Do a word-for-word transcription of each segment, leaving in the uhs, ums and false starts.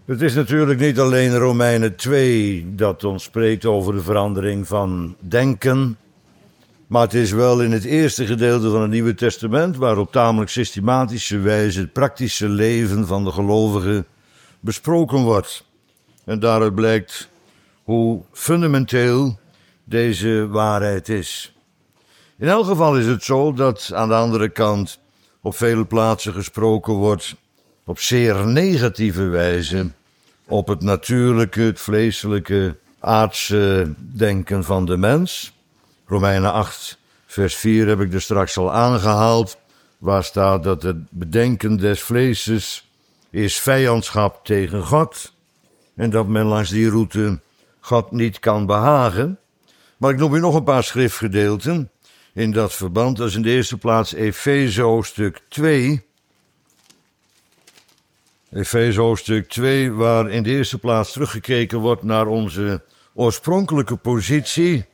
Het is natuurlijk niet alleen Romeinen twee dat ons spreekt over de verandering van denken. Maar het is wel in het eerste gedeelte van het Nieuwe Testament waar op tamelijk systematische wijze het praktische leven van de gelovigen besproken wordt. En daaruit blijkt hoe fundamenteel deze waarheid is. In elk geval is het zo dat aan de andere kant op vele plaatsen gesproken wordt op zeer negatieve wijze op het natuurlijke, het vleeselijke, aardse denken van de mens. Romeinen acht, vers vier heb ik er straks al aangehaald, waar staat dat het bedenken des vleeses is vijandschap tegen God en dat men langs die route God niet kan behagen. Maar ik noem u nog een paar schriftgedeelten in dat verband. Dat is in de eerste plaats Efeze hoofdstuk twee. Efeze hoofdstuk twee, waar in de eerste plaats teruggekeken wordt naar onze oorspronkelijke positie.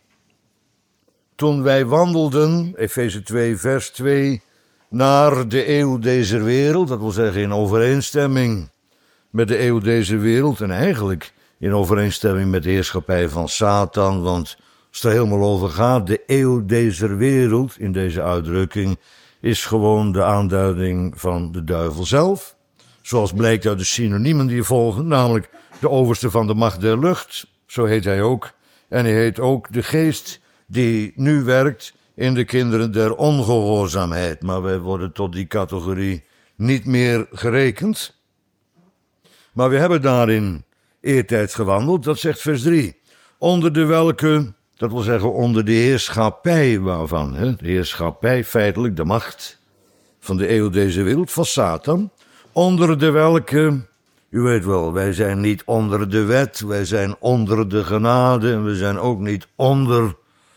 Toen wij wandelden, Efeze twee vers twee, naar de eeuw deze wereld, dat wil zeggen in overeenstemming met de eeuw deze wereld en eigenlijk in overeenstemming met de heerschappij van Satan, want als het er helemaal over gaat, de eeuw deze wereld, in deze uitdrukking, is gewoon de aanduiding van de duivel zelf. Zoals blijkt uit de synoniemen die volgen, namelijk de overste van de macht der lucht, zo heet hij ook. En hij heet ook de geest die nu werkt in de kinderen der ongehoorzaamheid. Maar wij worden tot die categorie niet meer gerekend. Maar we hebben daarin eertijds gewandeld, dat zegt vers drie. Onder de welke, dat wil zeggen onder de heerschappij waarvan, hè? De heerschappij, feitelijk de macht van de eeuw deze wereld, van Satan. Onder de welke, u weet wel, wij zijn niet onder de wet, wij zijn onder de genade en we zijn ook niet onder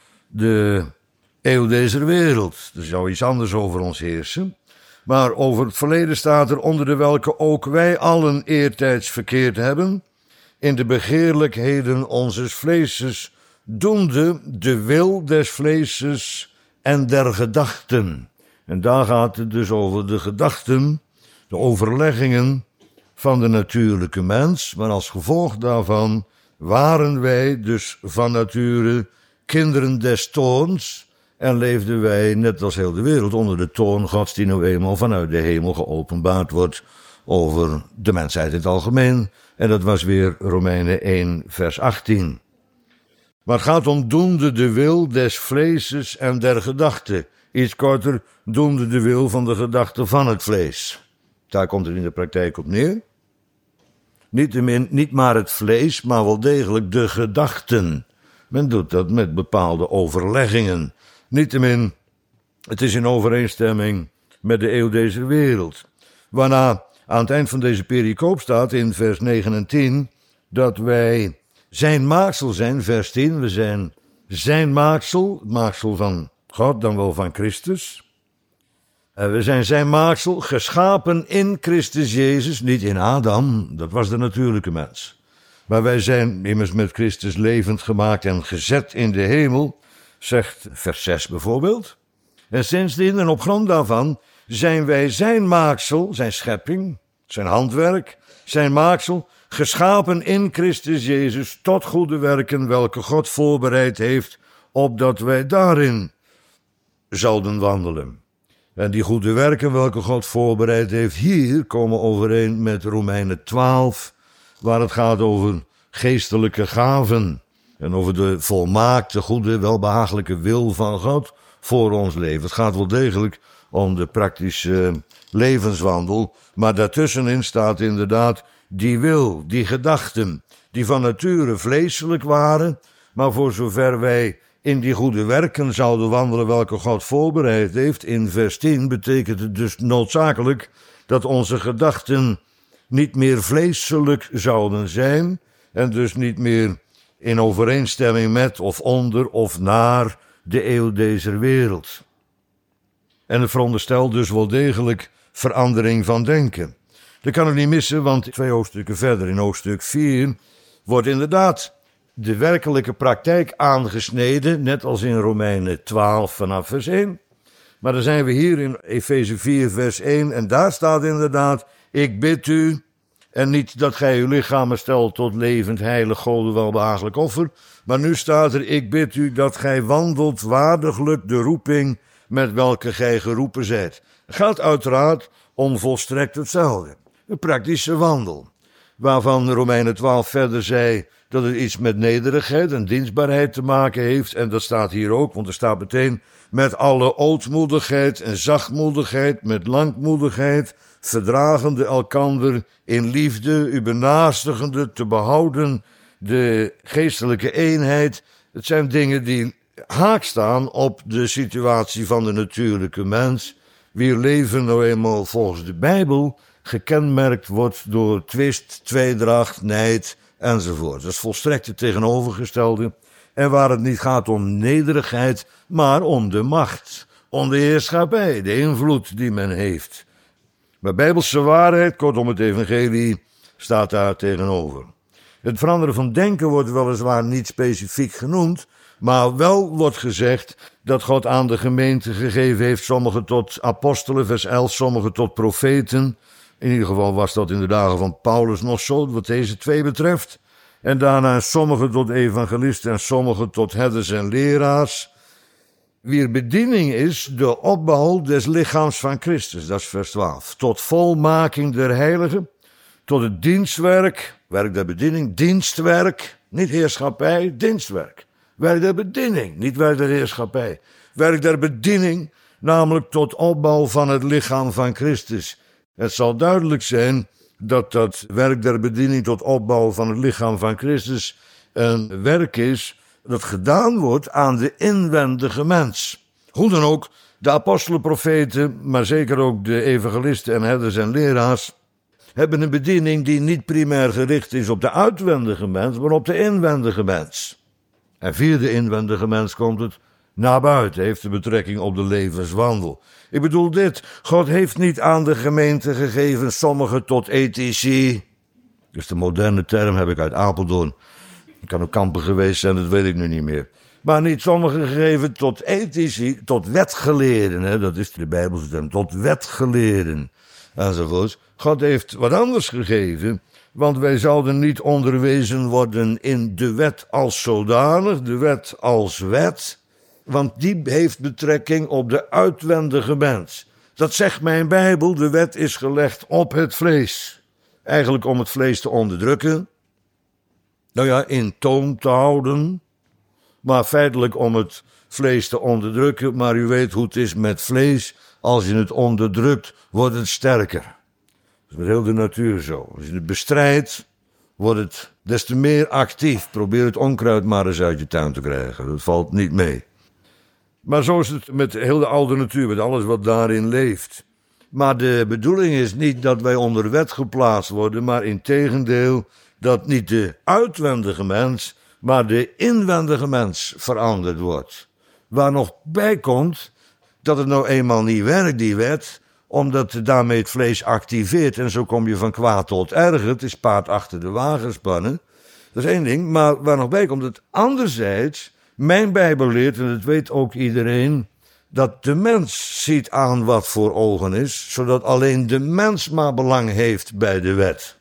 de eeuw deze wereld. Er zou iets anders over ons heersen. Maar over het verleden staat er onder de welke ook wij allen eertijds verkeerd hebben, in de begeerlijkheden onzes vleeses, doende de wil des vleeses en der gedachten. En daar gaat het dus over de gedachten, de overleggingen van de natuurlijke mens, maar als gevolg daarvan waren wij dus van nature kinderen des toorns en leefden wij, net als heel de wereld, onder de toorn Gods die nou eenmaal vanuit de hemel geopenbaard wordt over de mensheid in het algemeen. En dat was weer Romeinen één, vers achttien. Maar het gaat om doende de wil des vleeses en der gedachten. Iets korter, doende de wil van de gedachten van het vlees. Daar komt het in de praktijk op neer. Niettemin, niet maar het vlees, maar wel degelijk de gedachten. Men doet dat met bepaalde overleggingen. Niettemin, het is in overeenstemming met de eeuw deze wereld. Waarna aan het eind van deze pericoop staat in vers negen en tien dat wij zijn maaksel zijn, vers tien, we zijn zijn maaksel, het maaksel van God, dan wel van Christus. En we zijn zijn maaksel, geschapen in Christus Jezus, niet in Adam, dat was de natuurlijke mens. Maar wij zijn immers met Christus levend gemaakt en gezet in de hemel, zegt vers zes bijvoorbeeld. En sindsdien en op grond daarvan zijn wij zijn maaksel, zijn schepping, zijn handwerk, zijn maaksel, geschapen in Christus Jezus tot goede werken, welke God voorbereid heeft, opdat wij daarin zouden wandelen. En die goede werken, welke God voorbereid heeft, hier komen overeen met Romeinen twaalf, waar het gaat over geestelijke gaven en over de volmaakte, goede, welbehagelijke wil van God voor ons leven. Het gaat wel degelijk om de praktische levenswandel, maar daartussenin staat inderdaad die wil, die gedachten, die van nature vleeselijk waren, maar voor zover wij in die goede werken zouden wandelen welke God voorbereid heeft, in vers tien betekent het dus noodzakelijk dat onze gedachten niet meer vleeselijk zouden zijn en dus niet meer in overeenstemming met of onder of naar de eeuw deze wereld. En het veronderstelt dus wel degelijk verandering van denken. Dat kan ik niet missen, want twee hoofdstukken verder, in hoofdstuk vier, wordt inderdaad de werkelijke praktijk aangesneden, net als in Romeinen twaalf vanaf vers één. Maar dan zijn we hier in Efeze vier vers één en daar staat inderdaad, ik bid u En niet dat gij uw lichamen stelt tot levend, heilig, Gode welbehagelijk offer. Maar nu staat er, ik bid u dat gij wandelt waardiglijk de roeping met welke gij geroepen zijt. Het gaat uiteraard om volstrekt hetzelfde. Een praktische wandel. Waarvan Romeinen twaalf verder zei dat het iets met nederigheid en dienstbaarheid te maken heeft. En dat staat hier ook, want er staat meteen met alle ootmoedigheid en zachtmoedigheid, met langmoedigheid, verdragende elkander in liefde, u benaastigende te behouden de geestelijke eenheid. Het zijn dingen die haak staan op de situatie van de natuurlijke mens, wier leven nou eenmaal volgens de Bijbel gekenmerkt wordt door twist, tweedracht, nijd enzovoort. Dat is volstrekt het tegenovergestelde. En waar het niet gaat om nederigheid, maar om de macht, om de heerschappij, de invloed die men heeft. Maar bijbelse waarheid, kortom het evangelie, staat daar tegenover. Het veranderen van denken wordt weliswaar niet specifiek genoemd, maar wel wordt gezegd dat God aan de gemeente gegeven heeft, sommigen tot apostelen, vers elf, sommigen tot profeten. In ieder geval was dat in de dagen van Paulus nog zo, wat deze twee betreft. En daarna sommigen tot evangelisten en sommigen tot herders en leraars. Wier bediening is de opbouw des lichaams van Christus, dat is vers twaalf. Tot volmaking der heiligen, tot het dienstwerk, werk der bediening, dienstwerk, niet heerschappij, dienstwerk. Werk der bediening, niet werk der heerschappij. Werk der bediening, namelijk tot opbouw van het lichaam van Christus. Het zal duidelijk zijn dat dat werk der bediening tot opbouw van het lichaam van Christus een werk is dat gedaan wordt aan de inwendige mens. Hoe dan ook, de apostelen, profeten, maar zeker ook de evangelisten en herders en leraars hebben een bediening die niet primair gericht is op de uitwendige mens, maar op de inwendige mens. En via de inwendige mens komt het naar buiten, heeft de betrekking op de levenswandel. Ik bedoel dit, God heeft niet aan de gemeente gegeven sommigen tot ethici. Dus de moderne term heb ik uit Apeldoorn. Ik kan ook kampen geweest zijn, dat weet ik nu niet meer. Maar niet sommigen gegeven tot ethici, tot wetgeleerden, hè, dat is de Bijbelse term, tot wetgeleerden enzovoorts. God heeft wat anders gegeven, want wij zouden niet onderwezen worden in de wet als zodanig, de wet als wet, want die heeft betrekking op de uitwendige mens. Dat zegt mijn Bijbel, de wet is gelegd op het vlees. Eigenlijk om het vlees te onderdrukken, nou ja, in toom te houden, maar feitelijk om het vlees te onderdrukken. Maar u weet hoe het is met vlees, als je het onderdrukt, wordt het sterker. Dat is met heel de natuur zo. Als je het bestrijdt, wordt het des te meer actief. Probeer het onkruid maar eens uit je tuin te krijgen, dat valt niet mee. Maar zo is het met heel de oude natuur, met alles wat daarin leeft. Maar de bedoeling is niet dat wij onder wet geplaatst worden, maar integendeel dat niet de uitwendige mens, maar de inwendige mens veranderd wordt. Waar nog bij komt dat het nou eenmaal niet werkt, die wet, omdat daarmee het vlees activeert en zo kom je van kwaad tot erger. Het is paard achter de wagen spannen. Dat is één ding, maar waar nog bij komt dat anderzijds mijn Bijbel leert, en dat weet ook iedereen, dat de mens ziet aan wat voor ogen is, zodat alleen de mens maar belang heeft bij de wet.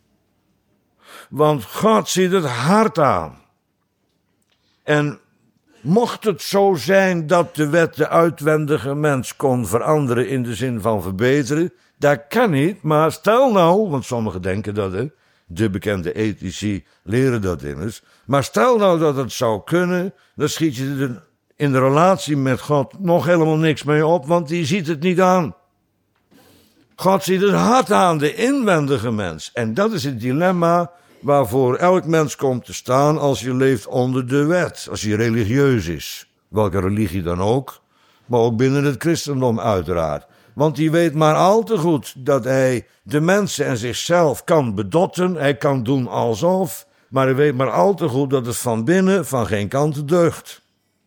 Want God ziet het hart aan. En mocht het zo zijn dat de wet de uitwendige mens kon veranderen in de zin van verbeteren, dat kan niet, maar stel nou, want sommigen denken dat, hè, de bekende ethici leren dat immers, maar stel nou dat het zou kunnen, dan schiet je er in de relatie met God nog helemaal niks mee op, want die ziet het niet aan. God ziet het hart aan, de inwendige mens. En dat is het dilemma waarvoor elk mens komt te staan als je leeft onder de wet, als je religieus is. Welke religie dan ook, maar ook binnen het christendom uiteraard. Want die weet maar al te goed dat hij de mensen en zichzelf kan bedotten, hij kan doen alsof, maar hij weet maar al te goed dat het van binnen van geen kant deugt.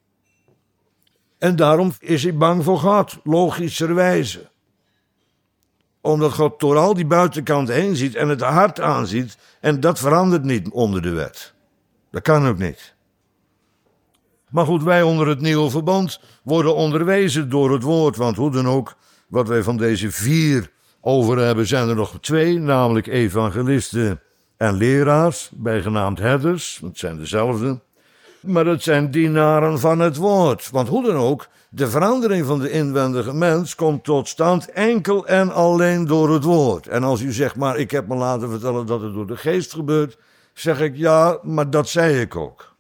En daarom is hij bang voor God, logischerwijze. Omdat God door al die buitenkant heen ziet en het hart aanziet. En dat verandert niet onder de wet. Dat kan ook niet. Maar goed, wij onder het nieuwe verbond worden onderwezen door het woord. Want hoe dan ook, wat wij van deze vier over hebben, zijn er nog twee, namelijk evangelisten en leraars, bijgenaamd herders, dat zijn dezelfde. Maar het zijn dienaren van het woord. Want hoe dan ook, de verandering van de inwendige mens komt tot stand enkel en alleen door het woord. En als u zegt, maar ik heb me laten vertellen dat het door de geest gebeurt, zeg ik ja, maar dat zei ik ook.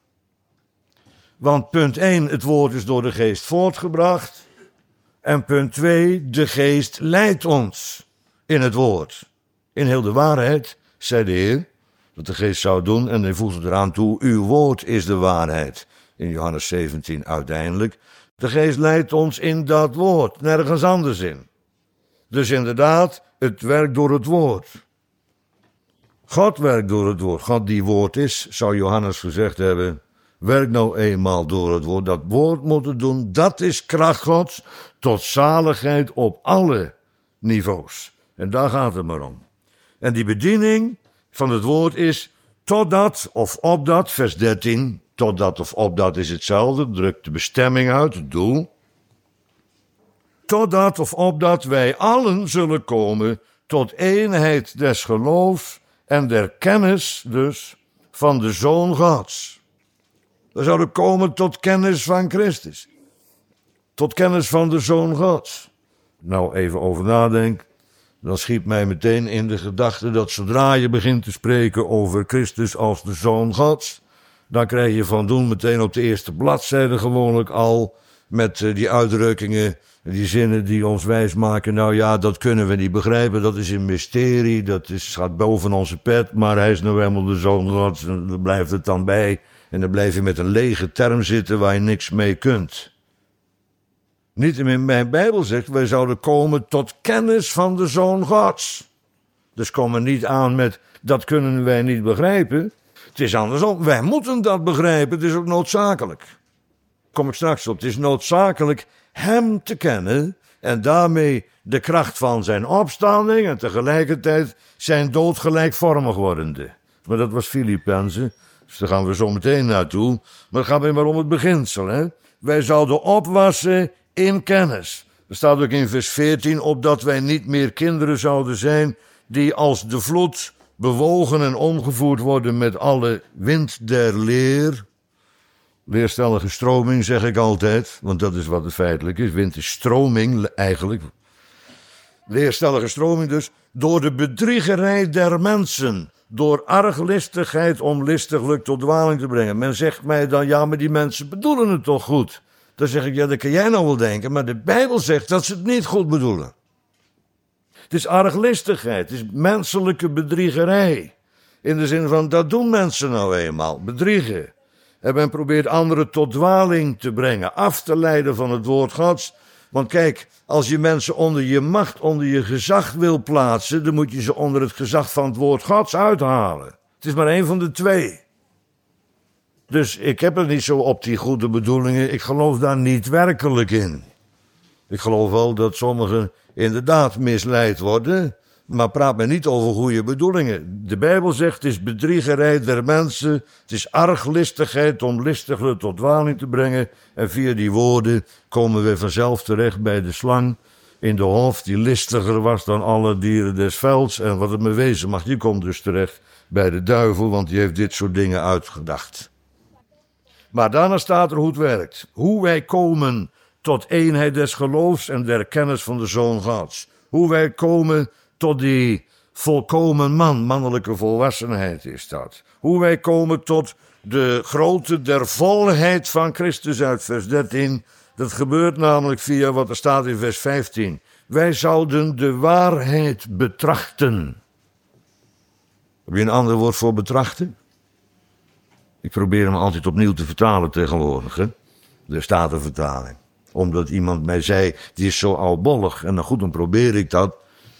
Want punt één, het woord is door de geest voortgebracht. En punt twee, de geest leidt ons in het woord. In heel de waarheid, zei de Heer, dat de geest zou doen. En hij voegde eraan toe, uw woord is de waarheid. In Johannes zeventien uiteindelijk. De geest leidt ons in dat woord, nergens anders in. Dus inderdaad, het werkt door het woord. God werkt door het woord. God die woord is, zou Johannes gezegd hebben, werkt nou eenmaal door het woord. Dat woord moeten doen, dat is kracht Gods tot zaligheid op alle niveaus. En daar gaat het maar om. En die bediening van het woord is totdat of opdat, vers dertien, totdat of opdat is hetzelfde, drukt de bestemming uit, het doel. Totdat of opdat wij allen zullen komen tot eenheid des geloofs en der kennis dus van de Zoon Gods. We zouden komen tot kennis van Christus. Tot kennis van de Zoon Gods. Nou, even over nadenken. Dan schiet mij meteen in de gedachte dat zodra je begint te spreken over Christus als de Zoon Gods, dan krijg je van doen meteen op de eerste bladzijde gewoonlijk al met uh, die uitdrukkingen, die zinnen die ons wijsmaken. Nou ja, dat kunnen we niet begrijpen, dat is een mysterie, dat is, gaat boven onze pet, maar hij is nou helemaal de Zoon Gods en daar blijft het dan bij. En dan blijf je met een lege term zitten waar je niks mee kunt. Niettemin, mijn Bijbel zegt, wij zouden komen tot kennis van de Zoon Gods. Dus kom er niet aan met, dat kunnen wij niet begrijpen. Het is andersom, wij moeten dat begrijpen, het is ook noodzakelijk. Kom ik straks op, het is noodzakelijk hem te kennen en daarmee de kracht van zijn opstanding en tegelijkertijd zijn dood gelijkvormig wordende. Maar dat was Filippenzen, dus daar gaan we zo meteen naartoe. Maar het gaat weer maar om het beginsel, hè. Wij zouden opwassen in kennis. Er staat ook in vers veertien, opdat wij niet meer kinderen zouden zijn die als de vloed bewogen en omgevoerd worden met alle wind der leer. Weerstellige stroming zeg ik altijd, want dat is wat het feitelijk is. Wind is stroming eigenlijk. Weerstellige stroming dus, door de bedriegerij der mensen, door arglistigheid om listiglijk tot dwaling te brengen. Men zegt mij dan, ja, maar die mensen bedoelen het toch goed? Dan zeg ik, ja, dat kan jij nou wel denken, maar de Bijbel zegt dat ze het niet goed bedoelen. Het is arglistigheid, het is menselijke bedriegerij. In de zin van, dat doen mensen nou eenmaal, bedriegen. En men probeert anderen tot dwaling te brengen, af te leiden van het woord Gods. Want kijk, als je mensen onder je macht, onder je gezag wil plaatsen, dan moet je ze onder het gezag van het woord Gods uithalen. Het is maar één van de twee. Dus ik heb het niet zo op die goede bedoelingen, ik geloof daar niet werkelijk in. Ik geloof wel dat sommigen inderdaad misleid worden, maar praat me niet over goede bedoelingen. De Bijbel zegt, het is bedriegerij der mensen, het is arglistigheid om listiglijk tot dwaling te brengen. En via die woorden komen we vanzelf terecht bij de slang in de hof, die listiger was dan alle dieren des velds. En wat het me wezen mag, die komt dus terecht bij de duivel, want die heeft dit soort dingen uitgedacht. Maar daarna staat er hoe het werkt. Hoe wij komen tot eenheid des geloofs en der kennis van de Zoon Gods. Hoe wij komen tot die volkomen man, mannelijke volwassenheid is dat. Hoe wij komen tot de grootte der volheid van Christus uit vers dertien. Dat gebeurt namelijk via wat er staat in vers vijftien. Wij zouden de waarheid betrachten. Heb je een ander woord voor betrachten? Ik probeer hem altijd opnieuw te vertalen tegenwoordig, hè? De Statenvertaling. Omdat iemand mij zei, die is zo oudbollig. En dan goed, dan probeer ik dat.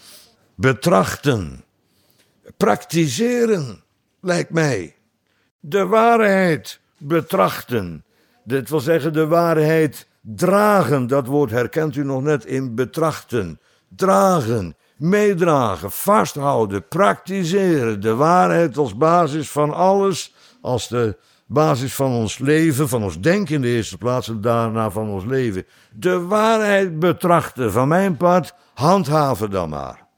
Betrachten. Praktiseren, lijkt mij. De waarheid betrachten. Dit wil zeggen de waarheid dragen. Dat woord herkent u nog net in betrachten. Dragen, meedragen, vasthouden, praktiseren. De waarheid als basis van alles. Als de basis van ons leven, van ons denken in de eerste plaats en daarna van ons leven. De waarheid betrachten, van mijn part, handhaven dan maar.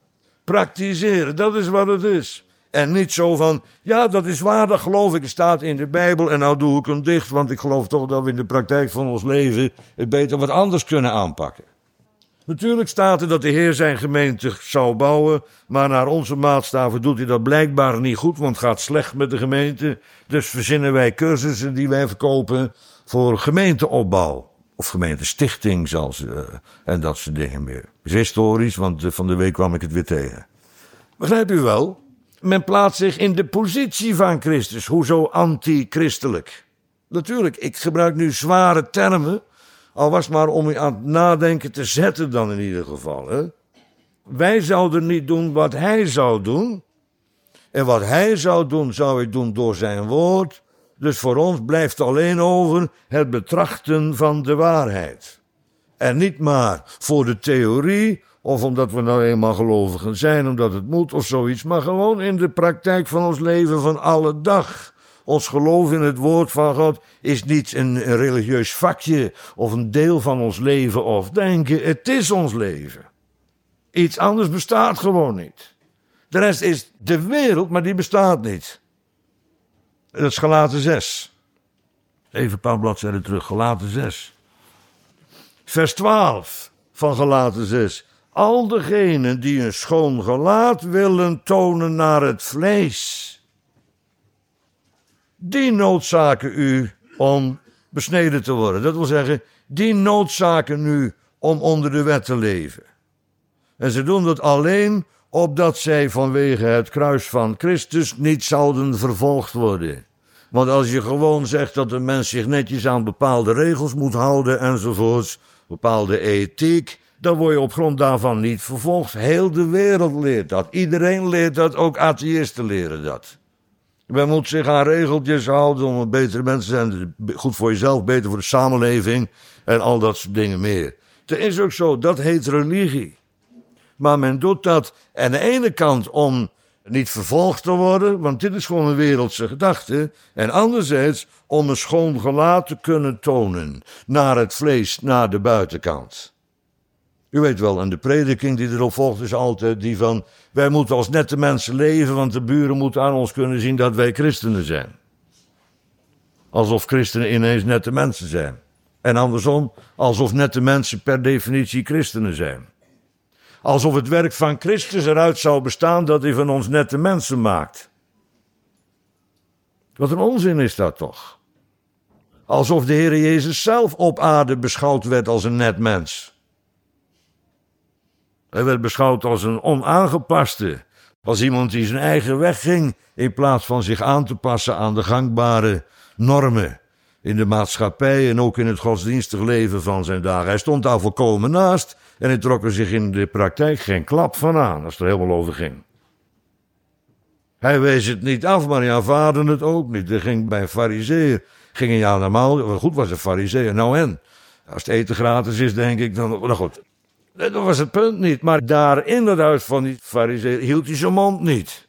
praktiseren, dat is wat het is. En niet zo van, ja, dat is waar, dat geloof ik, het staat in de Bijbel en nou doe ik hem dicht, want ik geloof toch dat we in de praktijk van ons leven het beter wat anders kunnen aanpakken. Natuurlijk staat er dat de Heer zijn gemeente zou bouwen, maar naar onze maatstaven doet hij dat blijkbaar niet goed, want het gaat slecht met de gemeente. Dus verzinnen wij cursussen die wij verkopen voor gemeenteopbouw. Of gemeentestichting zelfs, uh, en dat soort dingen meer. Dat is historisch, want uh, van de week kwam ik het weer tegen. Begrijpt u wel? Men plaatst zich in de positie van Christus. Hoezo anti-christelijk? Natuurlijk, ik gebruik nu zware termen, al was het maar om u aan het nadenken te zetten dan in ieder geval. Hè? Wij zouden niet doen wat hij zou doen. En wat hij zou doen, zou hij doen door zijn woord. Dus voor ons blijft alleen over het betrachten van de waarheid. En niet maar voor de theorie, of omdat we nou eenmaal gelovigen zijn, omdat het moet of zoiets, maar gewoon in de praktijk van ons leven van alle dag. Ons geloof in het woord van God is niet een, een religieus vakje of een deel van ons leven of denken. Het is ons leven. Iets anders bestaat gewoon niet. De rest is de wereld, maar die bestaat niet. Dat is Galaten zes. Even een paar bladzijden terug, Galaten zes. Vers twaalf van Galaten zes. Al degenen die een schoon gelaat willen tonen naar het vlees, die noodzaken u om besneden te worden. Dat wil zeggen, die noodzaken u om onder de wet te leven. En ze doen dat alleen opdat zij vanwege het kruis van Christus niet zouden vervolgd worden. Want als je gewoon zegt dat een mens zich netjes aan bepaalde regels moet houden enzovoorts, bepaalde ethiek, dan word je op grond daarvan niet vervolgd. Heel de wereld leert dat. Iedereen leert dat, ook atheïsten leren dat. Men moet zich aan regeltjes houden om een betere mens te zijn. Goed voor jezelf, beter voor de samenleving en al dat soort dingen meer. Het is ook zo, dat heet religie. Maar men doet dat aan de ene kant om niet vervolgd te worden, want dit is gewoon een wereldse gedachte. En anderzijds om een schoon gelaat te kunnen tonen naar het vlees, naar de buitenkant. U weet wel, en de prediking die erop volgt is altijd die van, wij moeten als nette mensen leven, want de buren moeten aan ons kunnen zien dat wij christenen zijn. Alsof christenen ineens nette mensen zijn. En andersom, alsof nette mensen per definitie christenen zijn. Alsof het werk van Christus eruit zou bestaan dat hij van ons nette mensen maakt. Wat een onzin is dat toch? Alsof de Heer Jezus zelf op aarde beschouwd werd als een net mens. Hij werd beschouwd als een onaangepaste, als iemand die zijn eigen weg ging, in plaats van zich aan te passen aan de gangbare normen in de maatschappij en ook in het godsdienstig leven van zijn dagen. Hij stond daar volkomen naast en hij trok er zich in de praktijk geen klap van aan, als het er helemaal over ging. Hij wees het niet af, maar hij aanvaarde het ook niet. Er ging bij een farizeeër, ging hij ja normaal, goed was een farizeeër, nou en, als het eten gratis is, denk ik, dan, nou goed. Dat was het punt niet, maar daar in het huis van die farizeeër hield hij zijn mond niet.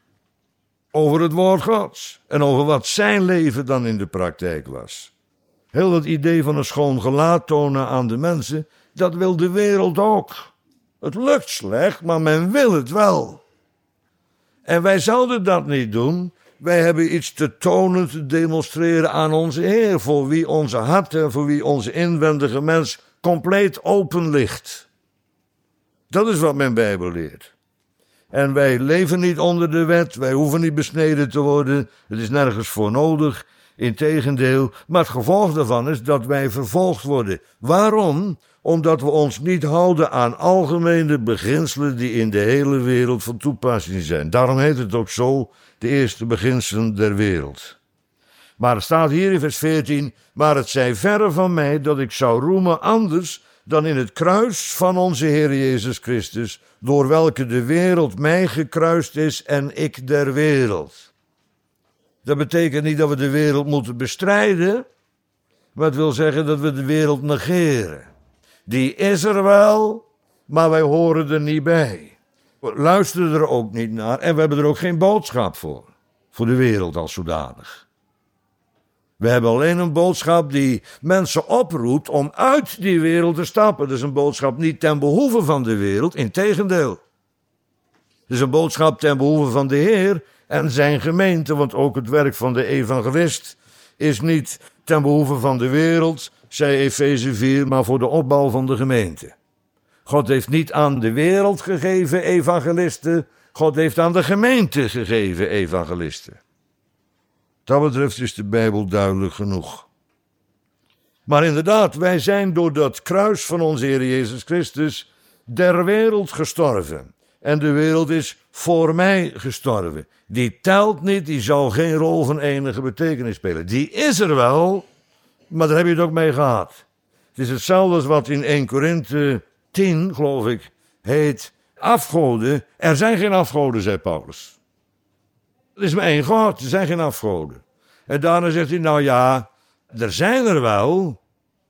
Over het woord Gods en over wat zijn leven dan in de praktijk was. Heel dat idee van een schoon gelaat tonen aan de mensen, dat wil de wereld ook. Het lukt slecht, maar men wil het wel. En wij zouden dat niet doen. Wij hebben iets te tonen, te demonstreren aan onze Heer, voor wie onze hart en voor wie onze inwendige mens compleet open ligt. Dat is wat mijn Bijbel leert. En wij leven niet onder de wet, wij hoeven niet besneden te worden, het is nergens voor nodig, integendeel. Maar het gevolg daarvan is dat wij vervolgd worden. Waarom? Omdat we ons niet houden aan algemene beginselen die in de hele wereld van toepassing zijn. Daarom heet het ook zo, de eerste beginselen der wereld. Maar er staat hier in vers veertien, maar het zij verre van mij dat ik zou roemen anders dan in het kruis van onze Heer Jezus Christus, door welke de wereld mij gekruist is en ik der wereld. Dat betekent niet dat we de wereld moeten bestrijden, maar het wil zeggen dat we de wereld negeren. Die is er wel, maar wij horen er niet bij. We luisteren er ook niet naar en we hebben er ook geen boodschap voor, voor de wereld als zodanig. We hebben alleen een boodschap die mensen oproept om uit die wereld te stappen. Dat is een boodschap niet ten behoeve van de wereld, integendeel. Het is een boodschap ten behoeve van de Heer en zijn gemeente, want ook het werk van de evangelist is niet ten behoeve van de wereld, zei Efeze vier, maar voor de opbouw van de gemeente. God heeft niet aan de wereld gegeven evangelisten, God heeft aan de gemeente gegeven evangelisten. Dat betreft is de Bijbel duidelijk genoeg. Maar inderdaad, wij zijn door dat kruis van onze Heer Jezus Christus der wereld gestorven. En de wereld is voor mij gestorven. Die telt niet, die zal geen rol van enige betekenis spelen. Die is er wel, maar daar heb je het ook mee gehad. Het is hetzelfde als wat in eerste Korinthe tien, geloof ik, heet afgoden. Er zijn geen afgoden, zei Paulus. Er is maar één God, er zijn geen afgoden. En daarna zegt hij, nou ja, er zijn er wel,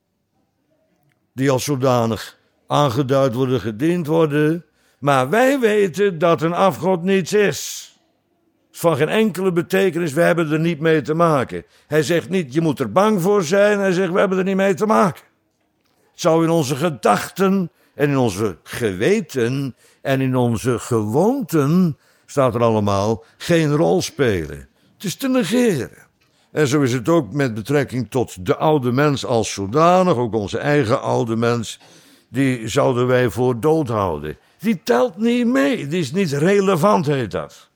die als zodanig aangeduid worden, gediend worden. Maar wij weten dat een afgod niets is. Van geen enkele betekenis, we hebben er niet mee te maken. Hij zegt niet, je moet er bang voor zijn. Hij zegt, we hebben er niet mee te maken. Het zou in onze gedachten en in onze geweten en in onze gewoonten, staat er allemaal, geen rol spelen. Het is te negeren. En zo is het ook met betrekking tot de oude mens als zodanig, ook onze eigen oude mens, die zouden wij voor dood houden. Die telt niet mee, die is niet relevant, heet dat.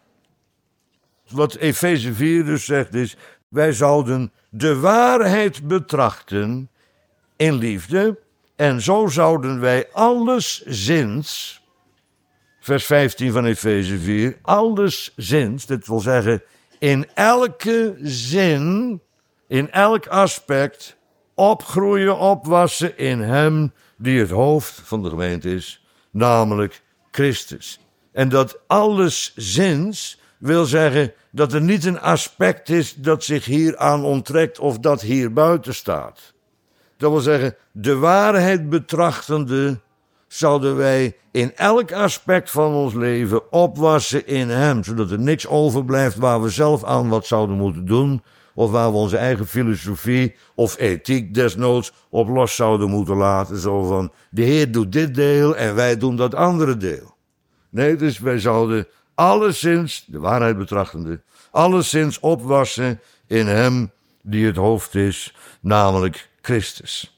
Wat Efeze vier dus zegt is, wij zouden de waarheid betrachten in liefde en zo zouden wij alleszins, vers vijftien van Efeze vier, alleszins, dit wil zeggen in elke zin, in elk aspect, opgroeien, opwassen in hem die het hoofd van de gemeente is, namelijk Christus. En dat alleszins wil zeggen dat er niet een aspect is dat zich hieraan onttrekt of dat hier buiten staat. Dat wil zeggen, de waarheid betrachtende zouden wij in elk aspect van ons leven opwassen in hem, zodat er niks overblijft waar we zelf aan wat zouden moeten doen, of waar we onze eigen filosofie of ethiek desnoods op los zouden moeten laten. Zo van, de Heer doet dit deel en wij doen dat andere deel. Nee, dus wij zouden alleszins, de waarheid betrachtende, alleszins opwassen in hem die het hoofd is, namelijk Christus.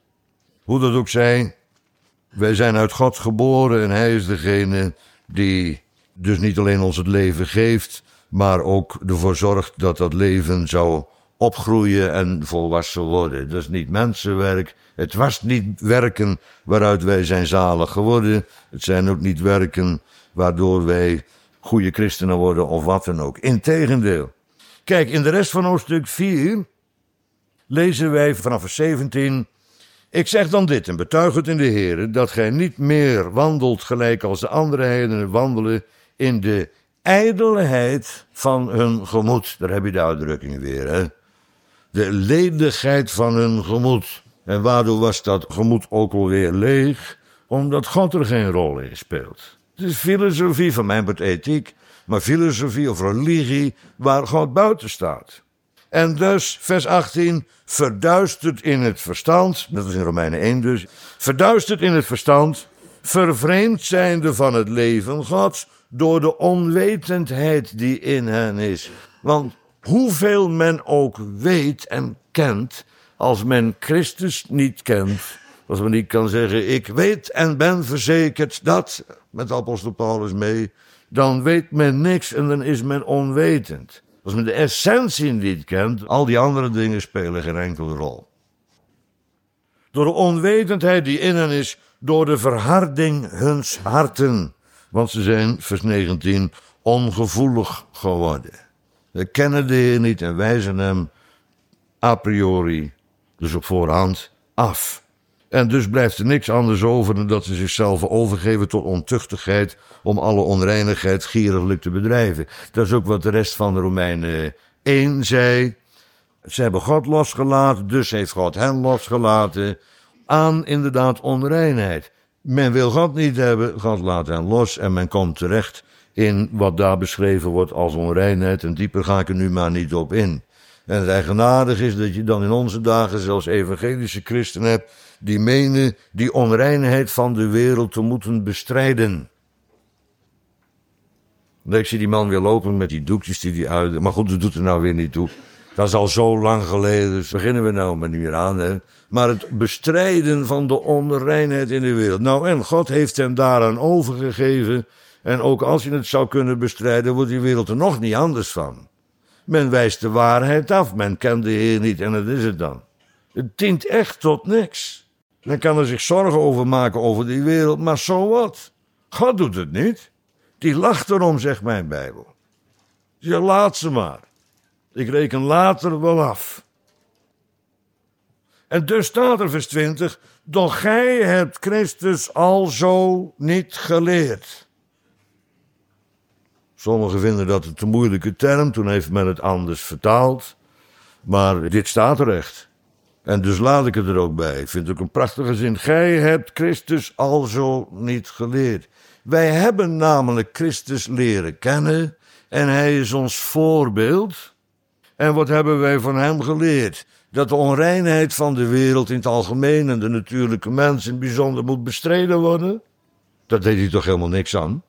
Hoe dat ook zij, wij zijn uit God geboren en hij is degene die dus niet alleen ons het leven geeft, maar ook ervoor zorgt dat dat leven zou opgroeien en volwassen worden. Dat is niet mensenwerk. Het was niet werken waaruit wij zijn zalig geworden. Het zijn ook niet werken waardoor wij goede christenen worden of wat dan ook. Integendeel. Kijk, in de rest van hoofdstuk vier lezen wij vanaf vers zeventien... Ik zeg dan dit en betuig het in de Heere, dat gij niet meer wandelt gelijk als de andere heidenen wandelen in de ijdelheid van hun gemoed. Daar heb je de uitdrukking weer, hè. De ledigheid van hun gemoed. En waardoor was dat gemoed ook alweer leeg? Omdat God er geen rol in speelt. Het is filosofie, van mijn part ethiek, maar filosofie of religie waar God buiten staat. En dus, vers achttien, verduisterd in het verstand, dat is in Romeinen één dus, verduisterd in het verstand, vervreemd zijnde van het leven Gods, door de onwetendheid die in hen is. Want hoeveel men ook weet en kent, als men Christus niet kent, als men niet kan zeggen, ik weet en ben verzekerd dat, met apostel Paulus mee, dan weet men niks en dan is men onwetend. Als men de essentie niet kent, al die andere dingen spelen geen enkele rol. Door de onwetendheid die in hen is, door de verharding huns harten. Want ze zijn, vers negentien, ongevoelig geworden. Ze kennen de Heer niet en wijzen hem a priori, dus op voorhand, af. En dus blijft er niks anders over dan dat ze zichzelf overgeven tot ontuchtigheid om alle onreinigheid gieriglijk te bedrijven. Dat is ook wat de rest van de Romeinen één zei. Ze hebben God losgelaten, dus heeft God hen losgelaten aan inderdaad onreinheid. Men wil God niet hebben, God laat hen los en men komt terecht in wat daar beschreven wordt als onreinheid. En dieper ga ik er nu maar niet op in. En het eigenaardig is dat je dan in onze dagen zelfs evangelische christenen hebt die menen die onreinheid van de wereld te moeten bestrijden. Ik zie die man weer lopen met die doekjes die hij uit... Maar goed, dat doet er nou weer niet toe. Dat is al zo lang geleden, dus beginnen we nou maar niet meer aan. Hè. Maar het bestrijden van de onreinheid in de wereld. Nou, en God heeft hem daaraan overgegeven. En ook als je het zou kunnen bestrijden, wordt die wereld er nog niet anders van. Men wijst de waarheid af, men kent de Heer niet en dat is het dan. Het dient echt tot niks. Men kan er zich zorgen over maken over die wereld, maar zo wat. God doet het niet. Die lacht erom, zegt mijn Bijbel. Je laat ze maar. Ik reken later wel af. En dus staat er vers twintig, doch gij hebt Christus alzo niet geleerd. Sommigen vinden dat een te moeilijke term, toen heeft men het anders vertaald. Maar dit staat er echt. En dus laat ik het er ook bij. Ik vind het ook een prachtige zin. Gij hebt Christus alzo niet geleerd. Wij hebben namelijk Christus leren kennen en hij is ons voorbeeld. En wat hebben wij van hem geleerd? Dat de onreinheid van de wereld in het algemeen en de natuurlijke mens in het bijzonder moet bestreden worden? Dat deed hij toch helemaal niks aan?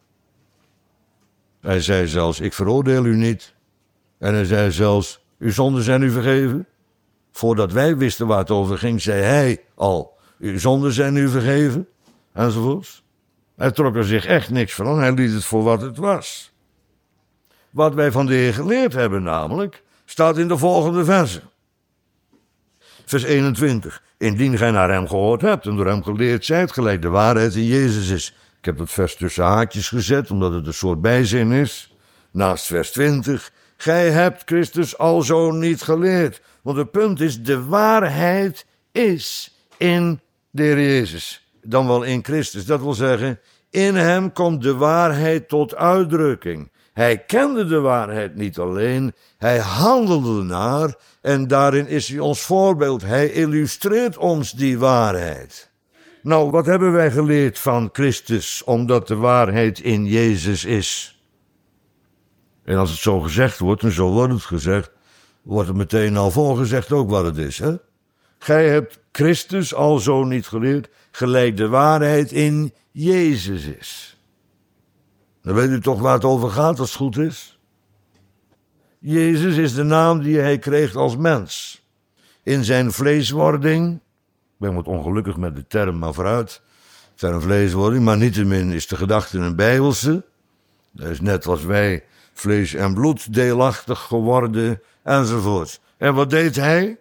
Hij zei zelfs, ik veroordeel u niet. En hij zei zelfs, uw zonden zijn u vergeven. Voordat wij wisten waar het over ging, zei hij al, uw zonden zijn u vergeven. Enzovoorts. Hij trok er zich echt niks van, hij liet het voor wat het was. Wat wij van de Heer geleerd hebben namelijk, staat in de volgende versen. Vers eenentwintig. Indien gij naar hem gehoord hebt en door hem geleerd zijt, gelijk de waarheid in Jezus is. Ik heb dat vers tussen haakjes gezet, omdat het een soort bijzin is. Naast vers twintig. Gij hebt Christus alzo niet geleerd. Want het punt is, de waarheid is in de Heer Jezus. Dan wel in Christus. Dat wil zeggen, in hem komt de waarheid tot uitdrukking. Hij kende de waarheid niet alleen, hij handelde naar en daarin is hij ons voorbeeld. Hij illustreert ons die waarheid. Nou, wat hebben wij geleerd van Christus, omdat de waarheid in Jezus is? En als het zo gezegd wordt, en zo wordt het gezegd, wordt het meteen al voorgezegd ook wat het is. Hè? Gij hebt Christus alzo niet geleerd, gelijk de waarheid in Jezus is. Dan weet u toch waar het over gaat als het goed is? Jezus is de naam die hij kreeg als mens. In zijn vleeswording, ik ben wat ongelukkig met de term, maar vooruit, zijn vleeswording, maar niettemin is de gedachte een bijbelse. Dat is net als wij vlees en bloed deelachtig geworden, enzovoort. En wat deed hij?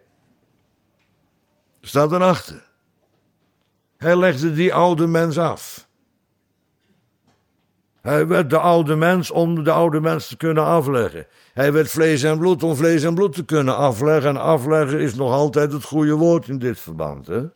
Staat erachter. Hij legde die oude mens af. Hij werd de oude mens om de oude mens te kunnen afleggen. Hij werd vlees en bloed om vlees en bloed te kunnen afleggen. En afleggen is nog altijd het goede woord in dit verband. Hè?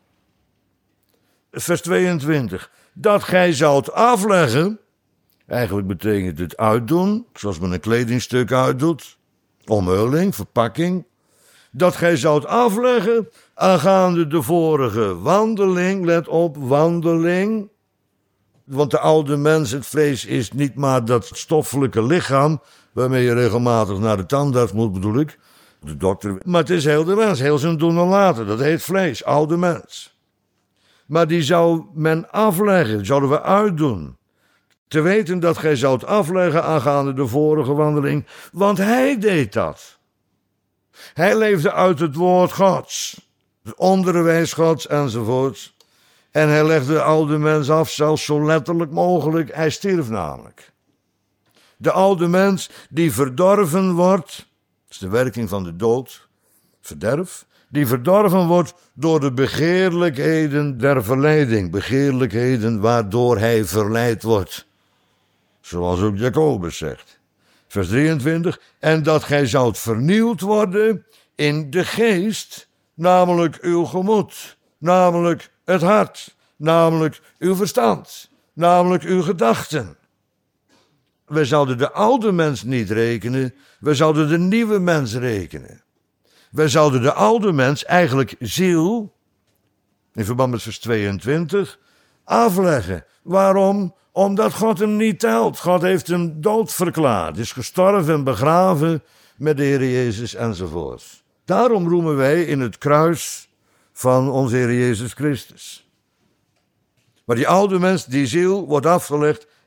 Vers tweeëntwintig. Dat gij zoudt afleggen. Eigenlijk betekent het uitdoen. Zoals men een kledingstuk uitdoet. Omhulling, verpakking. Dat gij zoudt afleggen aangaande de vorige wandeling. Let op, wandeling. Want de oude mens, het vlees, is niet maar dat stoffelijke lichaam waarmee je regelmatig naar de tandarts moet, bedoel ik, de dokter. Maar het is heel de mens, heel zijn doen en laten. Dat heet vlees, oude mens. Maar die zou men afleggen, zouden we uitdoen. Te weten dat gij zoudt afleggen aangaande de vorige wandeling, want hij deed dat. Hij leefde uit het woord Gods, het onderwijs Gods enzovoort. En hij legde de oude mens af, zelfs zo letterlijk mogelijk. Hij stierf namelijk. De oude mens die verdorven wordt, dat is de werking van de dood, verderf, die verdorven wordt door de begeerlijkheden der verleiding. Begeerlijkheden waardoor hij verleid wordt. Zoals ook Jacobus zegt. Vers drieëntwintig. En dat gij zoudt vernieuwd worden in de geest, namelijk uw gemoed, namelijk het hart, namelijk uw verstand, namelijk uw gedachten. We zouden de oude mens niet rekenen, we zouden de nieuwe mens rekenen. We zouden de oude mens, eigenlijk ziel, in verband met vers tweeëntwintig, afleggen. Waarom? Omdat God hem niet telt. God heeft hem dood verklaard, is gestorven en begraven met de Heer Jezus enzovoort. Daarom roemen wij in het kruis van onze Heer Jezus Christus. Maar die oude mens, die ziel, wordt afgelegd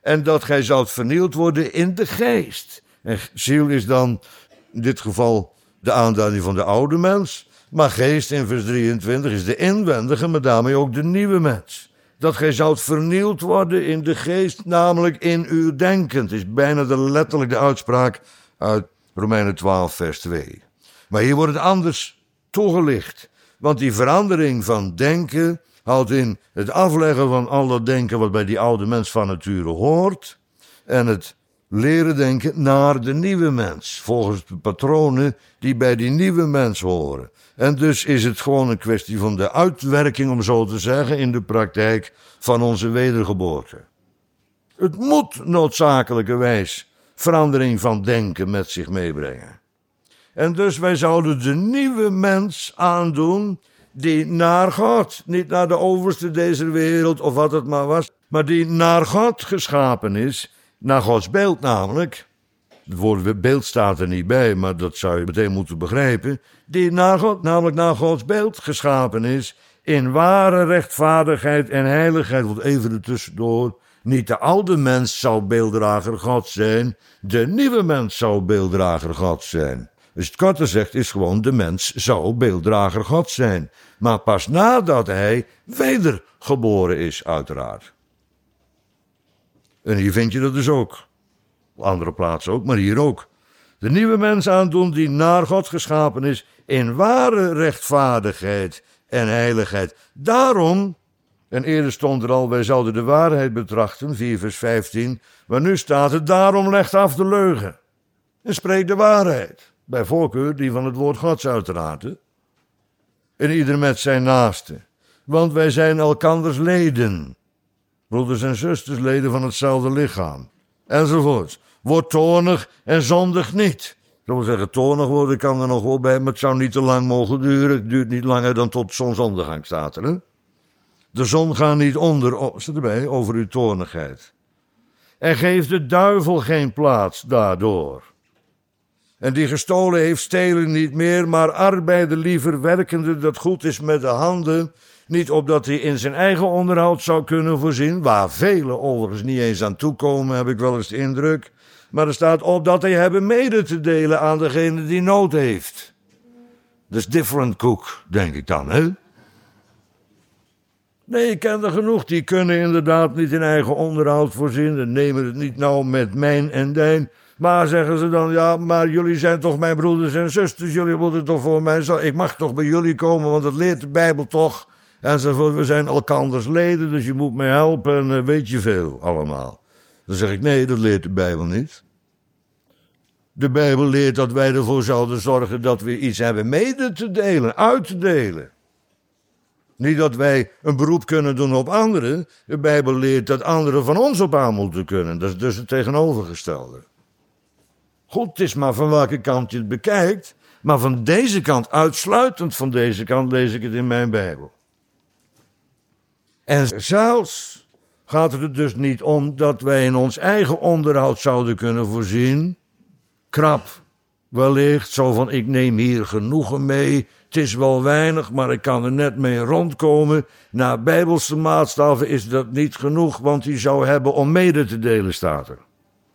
En dat gij zoudt vernield worden in de geest. En ziel is dan in dit geval de aanduiding van de oude mens. Maar geest in vers drieëntwintig is de inwendige, maar daarmee ook de nieuwe mens. Dat gij zoudt vernield worden in de geest, namelijk in uw denken. Het is bijna de letterlijke uitspraak uit Romeinen twaalf vers twee. Maar hier wordt het anders toegelicht. Want die verandering van denken houdt in het afleggen van al dat denken wat bij die oude mens van nature hoort. En het leren denken naar de nieuwe mens. Volgens de patronen die bij die nieuwe mens horen. En dus is het gewoon een kwestie van de uitwerking, om zo te zeggen, in de praktijk van onze wedergeboorte. Het moet noodzakelijkerwijs verandering van denken met zich meebrengen. En dus wij zouden de nieuwe mens aandoen die naar God, niet naar de overste deze wereld of wat het maar was, maar die naar God geschapen is, naar Gods beeld namelijk. Het woord beeld staat er niet bij, maar dat zou je meteen moeten begrijpen. Die naar God, namelijk naar Gods beeld geschapen is, in ware rechtvaardigheid en heiligheid. Want even ertussendoor, niet de oude mens zou beelddrager God zijn, de nieuwe mens zou beelddrager God zijn. Dus het korte zegt is gewoon, de mens zou beelddrager God zijn. Maar pas nadat hij wedergeboren is, uiteraard. En hier vind je dat dus ook. Op andere plaatsen ook, maar hier ook. De nieuwe mens aandoen die naar God geschapen is, in ware rechtvaardigheid en heiligheid. Daarom, en eerder stond er al, wij zouden de waarheid betrachten, vier vers vijftien, maar nu staat het, daarom legt af de leugen. En spreek de waarheid. Bij voorkeur die van het woord Gods uiteraard. Hè? En ieder met zijn naaste. Want wij zijn elkanders leden. Broeders en zusters, leden van hetzelfde lichaam. Enzovoort. Word toornig en zondig niet. Dat wil zeggen, toornig worden kan er nog wel bij, maar het zou niet te lang mogen duren. Het duurt niet langer dan tot zonsondergang, staat er. Hè? De zon gaat niet onder, zit erbij, over uw toornigheid. En geeft de duivel geen plaats daardoor. En die gestolen heeft, stelen niet meer, maar arbeiden liever, werkende dat goed is met de handen. Niet opdat hij in zijn eigen onderhoud zou kunnen voorzien, waar velen overigens niet eens aan toekomen, heb ik wel eens de indruk. Maar er staat opdat hij hebben mede te delen aan degene die nood heeft. Dus different cook, denk ik dan, hè? Nee, ik ken er genoeg, die kunnen inderdaad niet in eigen onderhoud voorzien en nemen het niet nauw met mijn en dijn. Maar zeggen ze dan, ja, maar jullie zijn toch mijn broeders en zusters, jullie moeten toch voor mij zo. Ik mag toch bij jullie komen, want dat leert de Bijbel toch. Enzovoort, we zijn elkanders leden, dus je moet mij helpen en uh, weet je veel allemaal. Dan zeg ik, nee, dat leert de Bijbel niet. De Bijbel leert dat wij ervoor zouden zorgen dat we iets hebben mede te delen, uit te delen. Niet dat wij een beroep kunnen doen op anderen. De Bijbel leert dat anderen van ons op aan moeten kunnen. Dat is dus het tegenovergestelde. Goed, het is maar van welke kant je het bekijkt. Maar van deze kant, uitsluitend van deze kant, lees ik het in mijn Bijbel. En zelfs gaat het er dus niet om dat wij in ons eigen onderhoud zouden kunnen voorzien. Krap, wellicht, zo van ik neem hier genoegen mee. Het is wel weinig, maar ik kan er net mee rondkomen. Naar Bijbelse maatstaven is dat niet genoeg, want die zou hebben om mede te delen, staat er.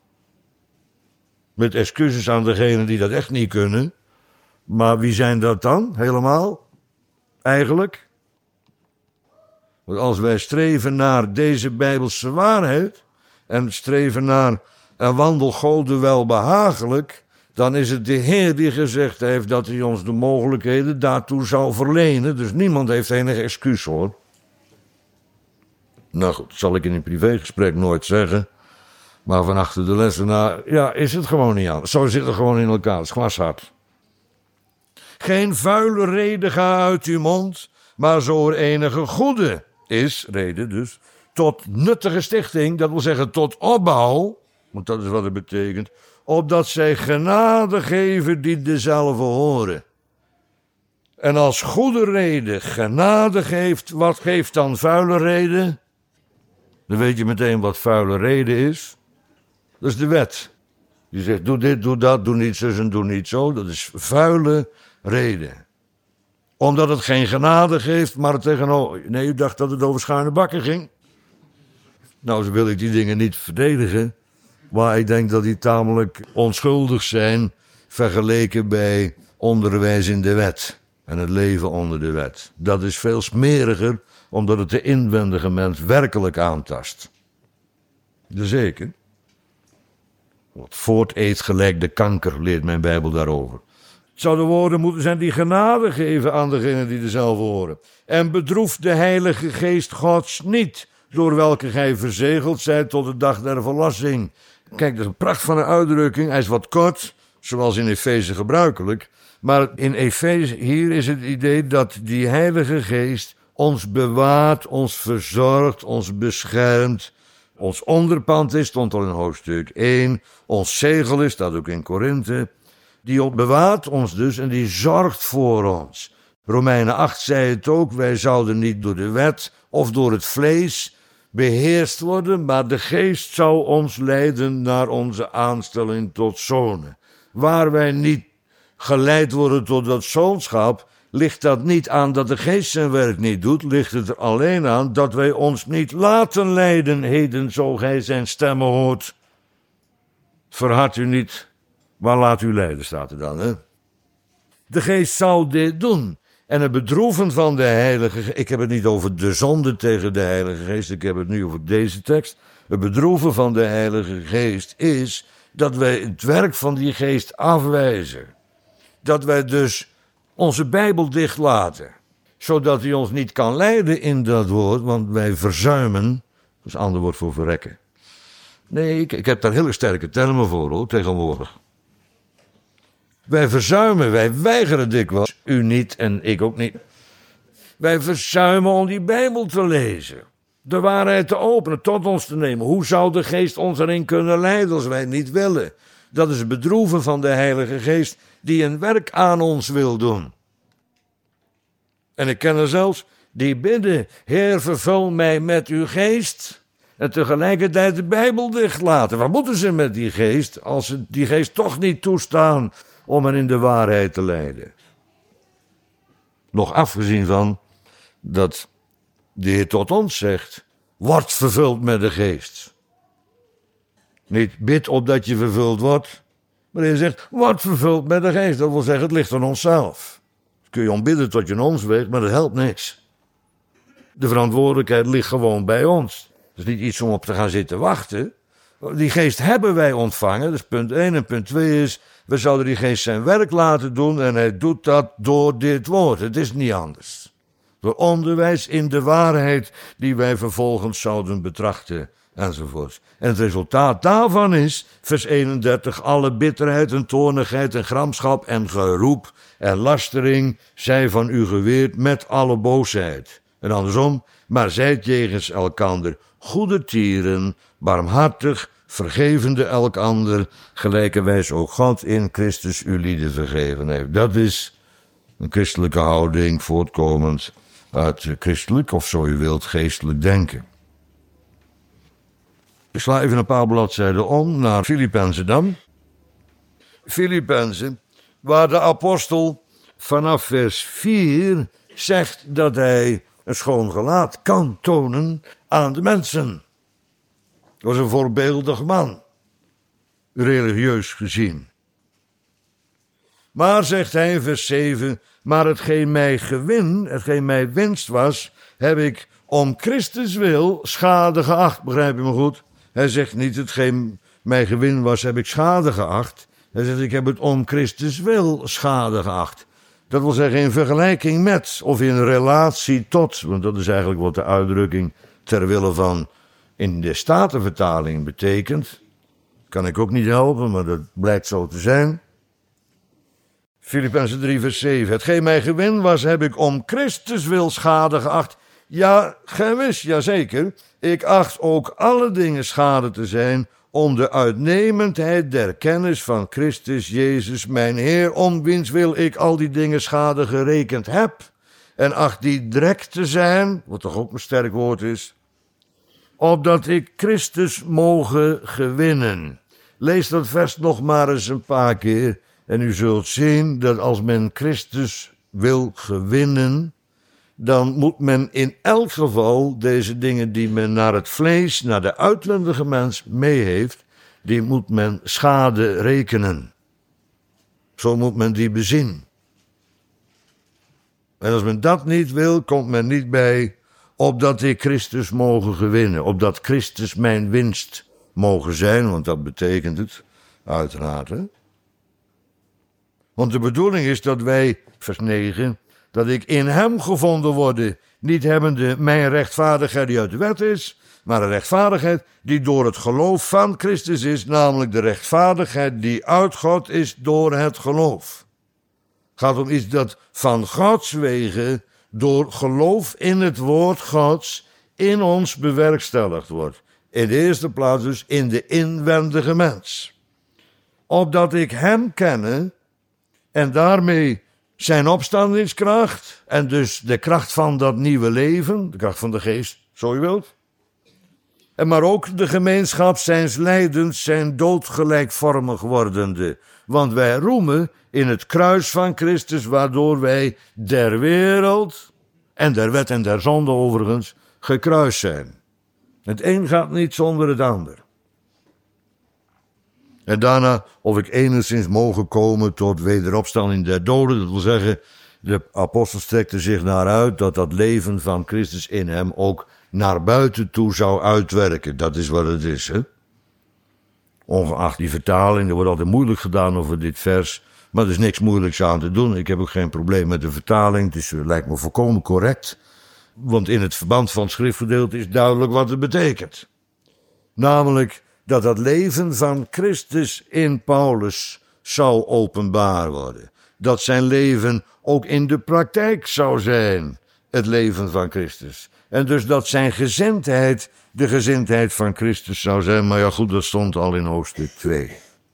Met excuses aan degenen die dat echt niet kunnen. Maar wie zijn dat dan, helemaal? Eigenlijk? Want als wij streven naar deze Bijbelse waarheid en streven naar een wandel Gode welbehagelijk, dan is het de Heer die gezegd heeft dat hij ons de mogelijkheden daartoe zou verlenen. Dus niemand heeft enig excuus, hoor. Nou goed, dat zal ik in een privégesprek nooit zeggen. Maar van achter de lessenaar, ja, is het gewoon niet aan. Zo zit het gewoon in elkaar, het is glashard. Geen vuile reden ga uit uw mond, maar zo er enige goede is, reden dus, tot nuttige stichting, dat wil zeggen tot opbouw, want dat is wat het betekent, opdat zij genade geven die dezelfde horen. En als goede reden genade geeft, wat geeft dan vuile reden? Dan weet je meteen wat vuile reden is. Dat is de wet. Die zegt, doe dit, doe dat, doe niet zus en doe niet zo. Dat is vuile reden. Omdat het geen genade geeft, maar het tegenover... Nee, u dacht dat het over schuine bakken ging? Nou, zo wil ik die dingen niet verdedigen, maar ik denk dat die tamelijk onschuldig zijn vergeleken bij onderwijs in de wet en het leven onder de wet. Dat is veel smeriger, omdat het de inwendige mens werkelijk aantast. Zeker. Wat voorteet gelijk de kanker, leert mijn Bijbel daarover. Het zouden woorden moeten zijn die genade geven aan degenen die er zelf horen. En bedroef de Heilige Geest Gods niet, door welke gij verzegeld zijt tot de dag der verlossing. Kijk, dat is een pracht van een uitdrukking. Hij is wat kort, zoals in Efeze gebruikelijk. Maar in Efeze, hier is het idee dat die Heilige Geest ons bewaart, ons verzorgt, ons beschermt. Ons onderpand is, stond al in hoofdstuk één. Ons zegel is, staat ook in Korinthe. Die bewaart ons dus en die zorgt voor ons. Romeinen acht zei het ook, wij zouden niet door de wet of door het vlees beheerst worden, maar de geest zou ons leiden naar onze aanstelling tot zonen. Waar wij niet geleid worden tot dat zoonschap, ligt dat niet aan dat de geest zijn werk niet doet, ligt het er alleen aan dat wij ons niet laten leiden, heden zo gij zijn stemmen hoort. Verhard u niet, maar laat u leiden, staat er dan, hè? De geest zou dit doen. En het bedroeven van de Heilige Geest, ik heb het niet over de zonde tegen de Heilige Geest, ik heb het nu over deze tekst. Het bedroeven van de Heilige Geest is dat wij het werk van die geest afwijzen. Dat wij dus onze Bijbel dicht laten, zodat hij ons niet kan leiden in dat woord, want wij verzuimen, dat is een ander woord voor verrekken. Nee, ik, ik heb daar hele sterke termen voor, hoor, tegenwoordig. Wij verzuimen, wij weigeren dikwijls, u niet en ik ook niet. Wij verzuimen om die Bijbel te lezen, de waarheid te openen, tot ons te nemen. Hoe zou de geest ons erin kunnen leiden als wij het niet willen? Dat is het bedroeven van de Heilige Geest die een werk aan ons wil doen. En ik ken er zelfs die bidden, Heer, vervul mij met uw geest, en tegelijkertijd de Bijbel dichtlaten. Wat moeten ze met die geest, als ze die geest toch niet toestaan om hen in de waarheid te leiden? Nog afgezien van dat de Heer tot ons zegt, word vervuld met de geest. Niet bid opdat je vervuld wordt, maar hij zegt, word vervuld met de geest. Dat wil zeggen, het ligt aan onszelf. Dus kun je ontbidden tot je in ons weegt, maar dat helpt niks. De verantwoordelijkheid ligt gewoon bij ons. Het is niet iets om op te gaan zitten wachten. Die geest hebben wij ontvangen, dat is punt één. En punt twee is, we zouden die geest zijn werk laten doen en hij doet dat door dit woord. Het is niet anders. Door onderwijs in de waarheid die wij vervolgens zouden betrachten enzovoort. En het resultaat daarvan is, vers eenendertig, alle bitterheid en toornigheid en gramschap en geroep en lastering zij van u geweerd met alle boosheid. En andersom, maar zijt jegens elkander goede tieren, barmhartig, vergevende elk ander, gelijkerwijs ook God in Christus u lieden vergeven heeft. Dat is een christelijke houding voortkomend uit christelijk, of zo u wilt, geestelijk denken. Ik sla even een paar bladzijden om naar Filippenzen dan. Filippenzen, waar de apostel vanaf vers vier zegt dat hij een schoon gelaat kan tonen aan de mensen. Was een voorbeeldig man, religieus gezien. Maar, zegt hij in vers zeven, maar hetgeen mij gewin, hetgeen mij winst was, heb ik om Christus wil schade geacht. Begrijp je me goed? Hij zegt niet hetgeen mij gewin was, heb ik schade geacht. Hij zegt ik heb het om Christus wil schade geacht. Dat wil zeggen in vergelijking met of in relatie tot, want dat is eigenlijk wat de uitdrukking ter wille van in de Statenvertaling betekent. Kan ik ook niet helpen, maar dat blijkt zo te zijn. Filippenzen drie vers zeven. Hetgeen mij gewin was, heb ik om Christus wil schade geacht. Ja, gewis, jazeker. Ik acht ook alle dingen schade te zijn om de uitnemendheid der kennis van Christus Jezus, mijn Heer, om wiens wil ik al die dingen schade gerekend heb. En acht die drek te zijn, wat toch ook een sterk woord is, opdat ik Christus mogen gewinnen. Lees dat vers nog maar eens een paar keer en u zult zien dat als men Christus wil gewinnen, dan moet men in elk geval deze dingen die men naar het vlees, naar de uitwendige mens mee heeft, die moet men schade rekenen. Zo moet men die bezien. En als men dat niet wil, komt men niet bij, opdat ik Christus mogen gewinnen, opdat Christus mijn winst mogen zijn, want dat betekent het, uiteraard. Hè? Want de bedoeling is dat wij, vers negen, dat ik in hem gevonden worde, niet hebbende mijn rechtvaardigheid die uit de wet is, maar een rechtvaardigheid die door het geloof van Christus is, namelijk de rechtvaardigheid die uit God is door het geloof. Het gaat om iets dat van Gods wegen door geloof in het woord Gods in ons bewerkstelligd wordt. In de eerste plaats dus in de inwendige mens. Opdat ik hem kenne en daarmee zijn opstandingskracht en dus de kracht van dat nieuwe leven, de kracht van de geest, zo je wilt. En maar ook de gemeenschap zijns lijdens, zijn doodgelijkvormig wordende. Want wij roemen in het kruis van Christus, waardoor wij der wereld en der wet en der zonde overigens gekruist zijn. Het een gaat niet zonder het ander. En daarna of ik enigszins mogen komen tot wederopstanding der doden. Dat wil zeggen, de apostel strekte zich naar uit dat dat leven van Christus in hem ook naar buiten toe zou uitwerken. Dat is wat het is, hè. Ongeacht die vertaling, er wordt altijd moeilijk gedaan over dit vers. Maar er is niks moeilijks aan te doen. Ik heb ook geen probleem met de vertaling. Het is, het lijkt me volkomen correct. Want in het verband van het schriftgedeelte is duidelijk wat het betekent. Namelijk dat dat leven van Christus in Paulus zou openbaar worden. Dat zijn leven ook in de praktijk zou zijn, het leven van Christus. En dus dat zijn gezindheid de gezindheid van Christus zou zijn. Maar ja goed, dat stond al in hoofdstuk twee.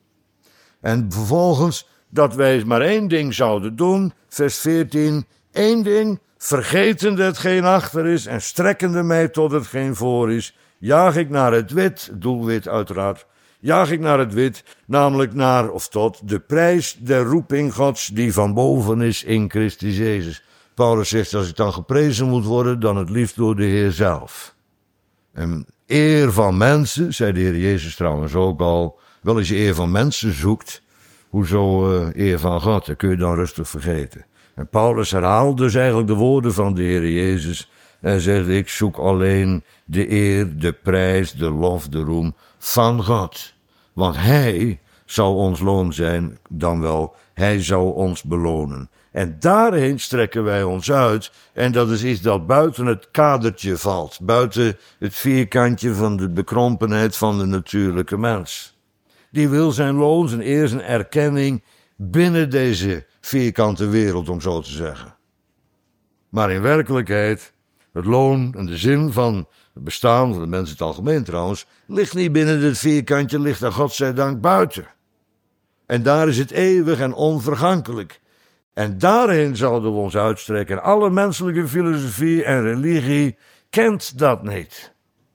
En vervolgens dat wij maar één ding zouden doen, vers veertien, één ding, vergetende hetgeen achter is en strekkende mij tot hetgeen voor is, jaag ik naar het wit, doelwit uiteraard, jaag ik naar het wit, namelijk naar of tot de prijs der roeping Gods die van boven is in Christus Jezus. Paulus zegt, als ik dan geprezen moet worden, dan het liefst door de Heer zelf. En eer van mensen, zei de Heer Jezus trouwens ook al, wel als je eer van mensen zoekt, hoezo uh, eer van God, dat kun je dan rustig vergeten. En Paulus herhaalt dus eigenlijk de woorden van de Heer Jezus en zegt, ik zoek alleen de eer, de prijs, de lof, de roem van God. Want Hij zou ons loon zijn, dan wel, Hij zou ons belonen. En daarheen strekken wij ons uit. En dat is iets dat buiten het kadertje valt. Buiten het vierkantje van de bekrompenheid van de natuurlijke mens. Die wil zijn loon, zijn eer, zijn erkenning binnen deze vierkante wereld, om zo te zeggen. Maar in werkelijkheid, het loon en de zin van het bestaan van de mensen in het algemeen trouwens, ligt niet binnen dit vierkantje, ligt er godzijdank buiten. En daar is het eeuwig en onvergankelijk. En daarheen zouden we ons uitstrekken. Alle menselijke filosofie en religie kent dat niet.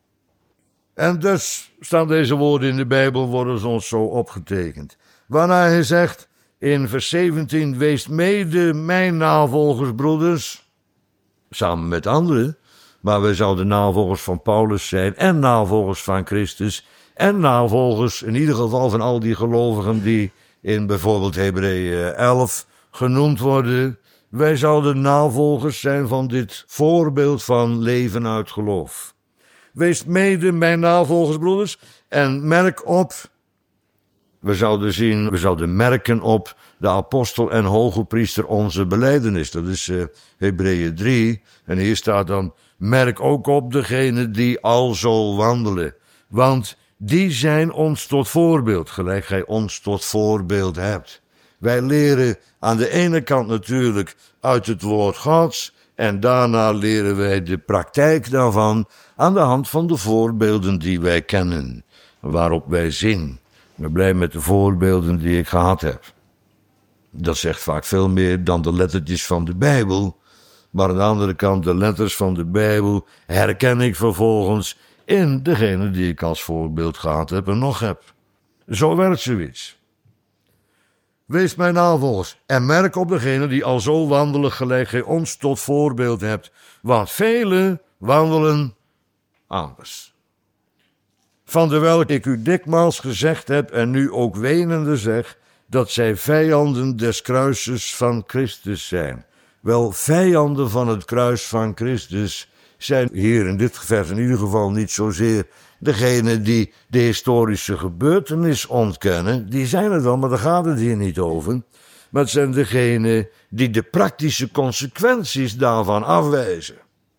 En dus staan deze woorden in de Bijbel, worden ze ons zo opgetekend. Waarna hij zegt in vers zeventien, wees mede mijn navolgers, broeders, samen met anderen, maar wij zouden navolgers van Paulus zijn en navolgers van Christus en navolgers in ieder geval van al die gelovigen die in bijvoorbeeld Hebreeën elf genoemd worden. Wij zouden navolgers zijn van dit voorbeeld van leven uit geloof. Wees mede mijn navolgers, broeders, en merk op, we zouden zien, we zouden merken op de apostel en hoge priester onze belijdenis. Dat is uh, Hebreeën drie. En hier staat dan, merk ook op degene die alzo wandelen. Want die zijn ons tot voorbeeld, gelijk gij ons tot voorbeeld hebt. Wij leren aan de ene kant natuurlijk uit het woord Gods en daarna leren wij de praktijk daarvan aan de hand van de voorbeelden die wij kennen, waarop wij zien. Ik ben blij met de voorbeelden die ik gehad heb. Dat zegt vaak veel meer dan de lettertjes van de Bijbel, maar aan de andere kant de letters van de Bijbel herken ik vervolgens in degene die ik als voorbeeld gehad heb en nog heb. Zo werkt zoiets. Wees mijn navolgers en merk op degene die al zo wandelen gelijk gij ons tot voorbeeld hebt. Want velen wandelen anders. Van de welke ik u dikmaals gezegd heb en nu ook wenende zeg, dat zij vijanden des kruises van Christus zijn. Wel, vijanden van het kruis van Christus zijn hier in dit vers in ieder geval niet zozeer degene die de historische gebeurtenis ontkennen. Die zijn het wel, maar daar gaat het hier niet over. Maar het zijn degenen die de praktische consequenties daarvan afwijzen.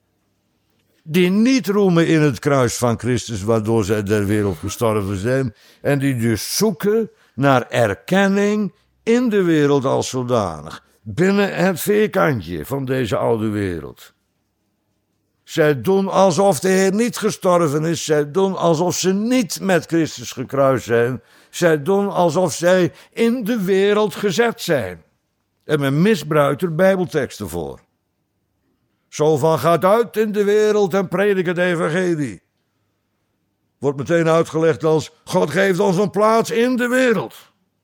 Die niet roemen in het kruis van Christus, waardoor zij der wereld gestorven zijn. En die dus zoeken naar erkenning in de wereld als zodanig. Binnen het vierkantje van deze oude wereld. Zij doen alsof de Heer niet gestorven is. Zij doen alsof ze niet met Christus gekruist zijn. Zij doen alsof zij in de wereld gezet zijn. En men misbruikt er bijbelteksten voor. Zo van, gaat uit in de wereld en predik het evangelie. Wordt meteen uitgelegd als, God geeft ons een plaats in de wereld.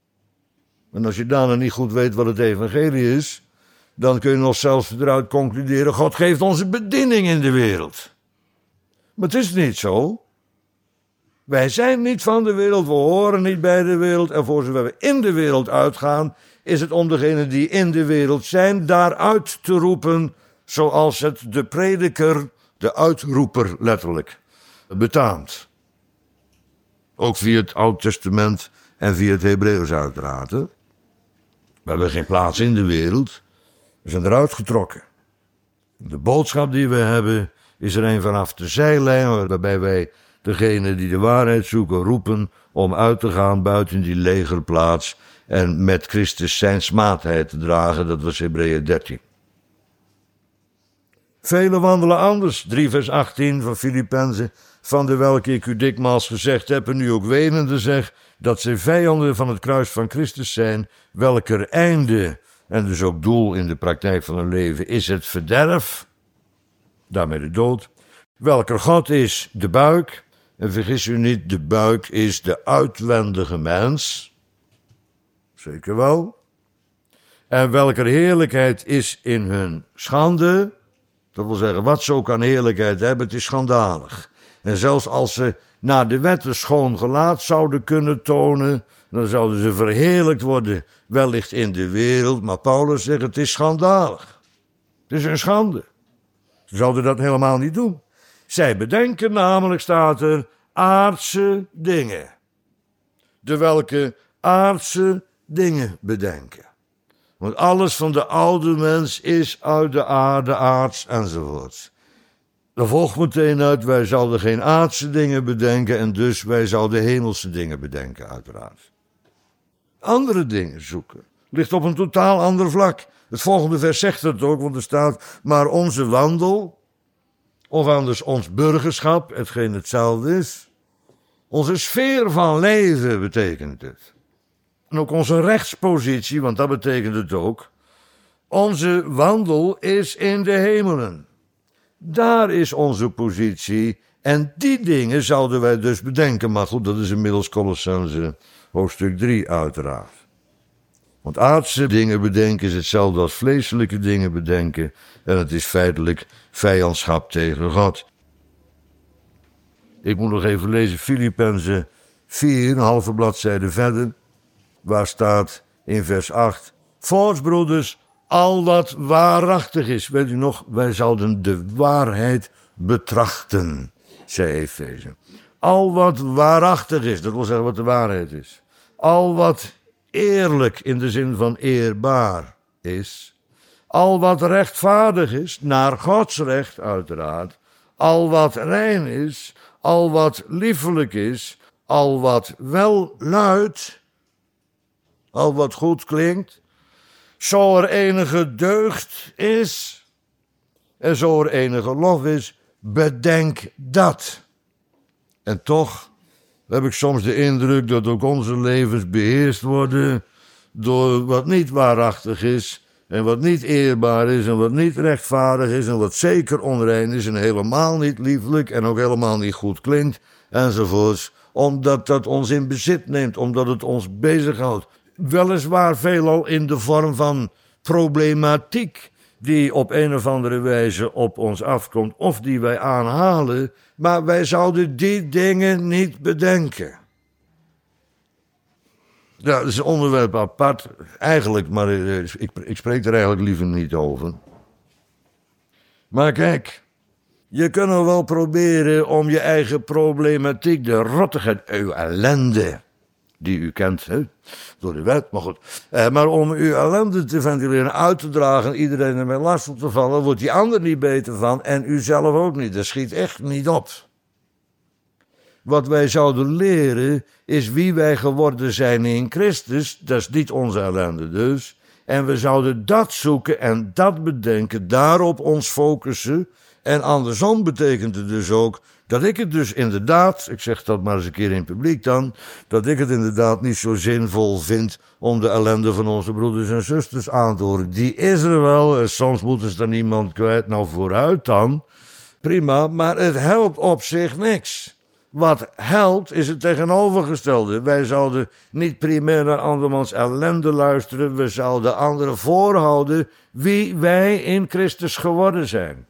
En als je daarna niet goed weet wat het evangelie is, dan kun je nog zelfs eruit concluderen, God geeft ons een bediening in de wereld. Maar het is niet zo. Wij zijn niet van de wereld, we horen niet bij de wereld. En voor zover we in de wereld uitgaan, is het om degenen die in de wereld zijn, daaruit te roepen, zoals het de prediker, de uitroeper letterlijk, betaamt. Ook via het Oude Testament en via het Hebreeuws uiteraard. Hè? We hebben geen plaats in de wereld. We zijn eruit getrokken. De boodschap die we hebben is er een vanaf de zijlijn, waarbij wij degene die de waarheid zoeken roepen om uit te gaan buiten die legerplaats en met Christus zijn smaadheid te dragen. Dat was Hebreeën dertien. Velen wandelen anders, drie vers achttien van Filippenzen, van de welke ik u dikmaals gezegd heb en nu ook wenende zeg, dat zij vijanden van het kruis van Christus zijn, welker einde, en dus ook doel in de praktijk van hun leven, is het verderf, daarmee de dood, welker God is de buik, en vergis u niet, de buik is de uitwendige mens, zeker wel, en welker heerlijkheid is in hun schande. Dat wil zeggen, wat ze ook aan heerlijkheid hebben, het is schandalig. En zelfs als ze naar de wet een schoon gelaat zouden kunnen tonen, dan zouden ze verheerlijkt worden, wellicht in de wereld. Maar Paulus zegt, het is schandalig. Het is een schande. Ze zouden dat helemaal niet doen. Zij bedenken namelijk, staat er, aardse dingen. De welke aardse dingen bedenken. Want alles van de oude mens is uit de aarde, aards enzovoort. Er volgt meteen uit, wij zouden geen aardse dingen bedenken en dus wij zouden hemelse dingen bedenken, uiteraard. Andere dingen zoeken, ligt op een totaal ander vlak. Het volgende vers zegt het ook, want er staat, maar onze wandel, of anders ons burgerschap, hetgeen hetzelfde is, onze sfeer van leven betekent het. En ook onze rechtspositie, want dat betekent het ook. Onze wandel is in de hemelen. Daar is onze positie. En die dingen zouden wij dus bedenken. Maar goed, dat is inmiddels Kolossenzen hoofdstuk drie uiteraard. Want aardse dingen bedenken is hetzelfde als vleeselijke dingen bedenken. En het is feitelijk vijandschap tegen God. Ik moet nog even lezen Filippenzen vier, een halve bladzijde verder. Waar staat in vers acht, voorts broeders, al wat waarachtig is. Weet u nog, wij zouden de waarheid betrachten, zei Efeze. Al wat waarachtig is, dat wil zeggen wat de waarheid is. Al wat eerlijk in de zin van eerbaar is. Al wat rechtvaardig is, naar Gods recht uiteraard. Al wat rein is, al wat liefelijk is, al wat wel luidt. Al wat goed klinkt, zo er enige deugd is en zo er enige lof is, bedenk dat. En toch heb ik soms de indruk dat ook onze levens beheerst worden door wat niet waarachtig is en wat niet eerbaar is en wat niet rechtvaardig is en wat zeker onrein is en helemaal niet lieflijk en ook helemaal niet goed klinkt enzovoorts, omdat dat ons in bezit neemt, omdat het ons bezighoudt. weliswaar veelal in de vorm van problematiek die op een of andere wijze op ons afkomt of die wij aanhalen, maar wij zouden die dingen niet bedenken. Ja, dat is een onderwerp apart, eigenlijk, maar ik, ik spreek er eigenlijk liever niet over. Maar kijk, je kunt nog wel proberen om je eigen problematiek, de rottigheid, uw ellende, die u kent, hè, door de wet, maar goed. Eh, maar om uw ellende te ventileren, uit te dragen, iedereen ermee lastig te vallen, wordt die ander niet beter van en u zelf ook niet. Dat schiet echt niet op. Wat wij zouden leren is wie wij geworden zijn in Christus, dat is niet onze ellende dus. En we zouden dat zoeken en dat bedenken, daarop ons focussen. En andersom betekent het dus ook dat ik het dus inderdaad, ik zeg dat maar eens een keer in het publiek dan, dat ik het inderdaad niet zo zinvol vind om de ellende van onze broeders en zusters aan te horen. Die is er wel, soms moeten ze er niemand kwijt, nou vooruit dan, prima, maar het helpt op zich niks. Wat helpt is het tegenovergestelde. Wij zouden niet primair naar andermans ellende luisteren, we zouden anderen voorhouden wie wij in Christus geworden zijn.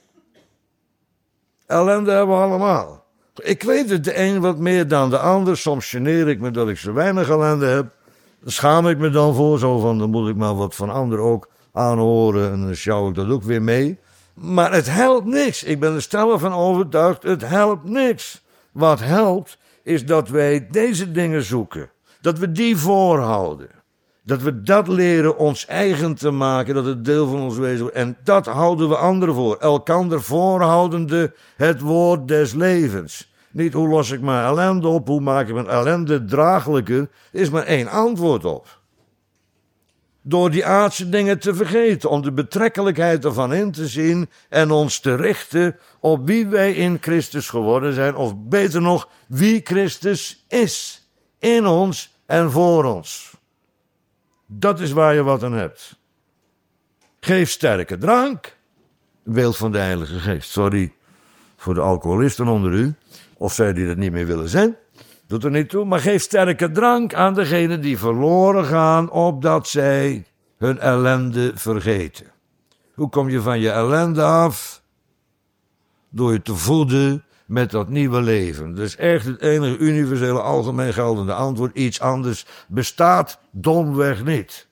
Ellende hebben we allemaal. Ik weet het de een wat meer dan de ander. Soms geneer ik me dat ik zo weinig ellende heb. Daar schaam ik me dan voor. Zo van, dan moet ik maar wat van anderen ook aanhoren. En dan sjouw ik dat ook weer mee. Maar het helpt niks. Ik ben er stellig van overtuigd. Het helpt niks. Wat helpt is dat wij deze dingen zoeken. Dat we die voorhouden. Dat we dat leren ons eigen te maken, dat het deel van ons wezen wordt. En dat houden we anderen voor. Elkander voorhoudende het woord des levens. Niet hoe los ik mijn ellende op, hoe maak ik mijn ellende draaglijker, is maar één antwoord op. Door die aardse dingen te vergeten, om de betrekkelijkheid ervan in te zien en ons te richten op wie wij in Christus geworden zijn, of beter nog, wie Christus is, in ons en voor ons. Dat is waar je wat aan hebt. Geef sterke drank. Beeld van de Heilige Geest. Sorry voor de alcoholisten onder u. Of zij die dat niet meer willen zijn. Doet er niet toe. Maar geef sterke drank aan degenen die verloren gaan, opdat zij hun ellende vergeten. Hoe kom je van je ellende af? Door je te voeden met dat nieuwe leven. Dat is echt het enige universele algemeen geldende antwoord. Iets anders bestaat domweg niet.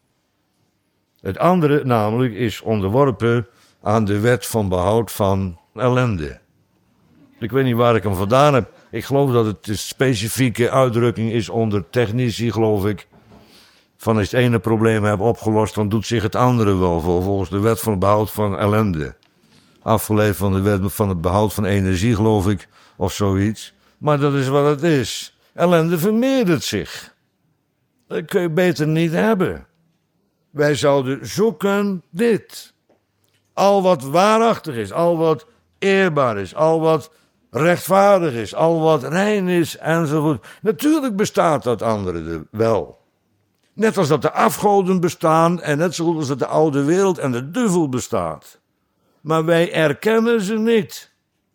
Het andere namelijk is onderworpen aan de wet van behoud van ellende. Ik weet niet waar ik hem vandaan heb. Ik geloof dat het een specifieke uitdrukking is onder technici, geloof ik. Van als je het ene probleem hebt opgelost, dan doet zich het andere wel voor. Volgens de wet van het behoud van ellende. Afgeleid van de wet van het behoud van energie, geloof ik, of zoiets. Maar dat is wat het is. Ellende vermeerdert zich. Dat kun je beter niet hebben. Wij zouden zoeken dit. Al wat waarachtig is, al wat eerbaar is, al wat rechtvaardig is, al wat rein is, enzovoort. Natuurlijk bestaat dat andere wel. Net als dat de afgoden bestaan en net zoals dat de oude wereld en de duivel bestaat. Maar wij erkennen ze niet.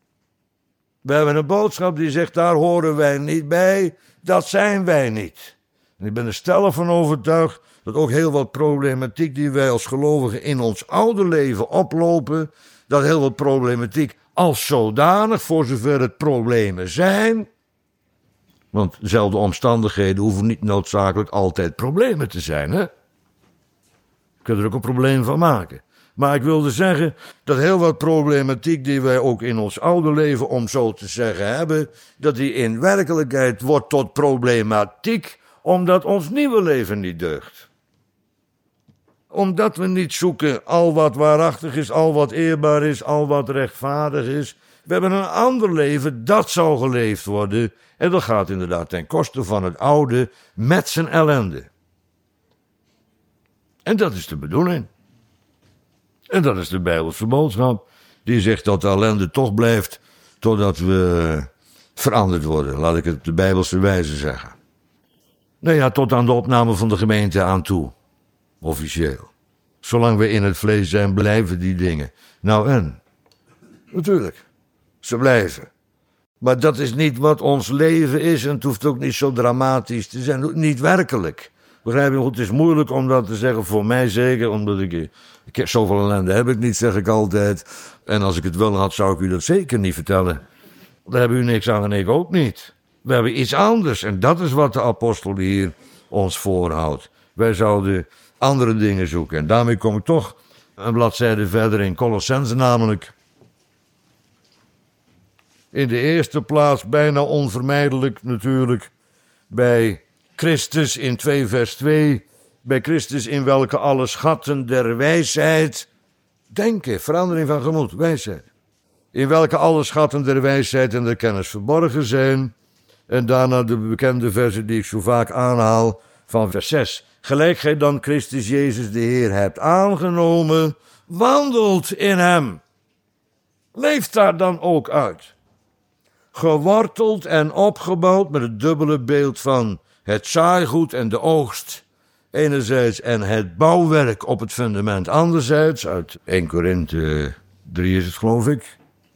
We hebben een boodschap die zegt, daar horen wij niet bij, dat zijn wij niet. En ik ben er stellig van overtuigd dat ook heel wat problematiek die wij als gelovigen in ons oude leven oplopen, dat heel wat problematiek als zodanig, voor zover het problemen zijn, want dezelfde omstandigheden hoeven niet noodzakelijk altijd problemen te zijn, hè? Je kunt er ook een probleem van maken. Maar ik wilde zeggen dat heel wat problematiek die wij ook in ons oude leven, om zo te zeggen, hebben, dat die in werkelijkheid wordt tot problematiek, omdat ons nieuwe leven niet deugt. Omdat we niet zoeken al wat waarachtig is, al wat eerbaar is, al wat rechtvaardig is. We hebben een ander leven, dat zou geleefd worden. En dat gaat inderdaad ten koste van het oude met zijn ellende. En dat is de bedoeling. En dat is de Bijbelse boodschap. Die zegt dat de ellende toch blijft totdat we veranderd worden. Laat ik het op de Bijbelse wijze zeggen. Nou ja, tot aan de opname van de gemeente aan toe. Officieel. Zolang we in het vlees zijn, blijven die dingen. Nou en? Natuurlijk. Ze blijven. Maar dat is niet wat ons leven is en het hoeft ook niet zo dramatisch te zijn. Niet werkelijk. Begrijp je? Het is moeilijk om dat te zeggen, voor mij zeker, omdat ik, ik heb, zoveel ellende heb ik niet, zeg ik altijd. En als ik het wel had, zou ik u dat zeker niet vertellen. Daar hebben u niks aan en ik ook niet. We hebben iets anders en dat is wat de apostel hier ons voorhoudt. Wij zouden andere dingen zoeken. En daarmee kom ik toch een bladzijde verder in Colossenzen, namelijk in de eerste plaats, bijna onvermijdelijk natuurlijk, bij Christus in twee vers twee, bij Christus in welke alle schatten der wijsheid, denken, verandering van gemoed, wijsheid, in welke alle schatten der wijsheid en der kennis verborgen zijn. En daarna de bekende versen die ik zo vaak aanhaal van vers zes. Gelijk gij dan Christus Jezus de Heer hebt aangenomen, wandelt in hem. Leeft daar dan ook uit. Geworteld en opgebouwd met het dubbele beeld van het zaaigoed en de oogst enerzijds en het bouwwerk op het fundament anderzijds. Uit Eerste Korinthe drie is het, geloof ik.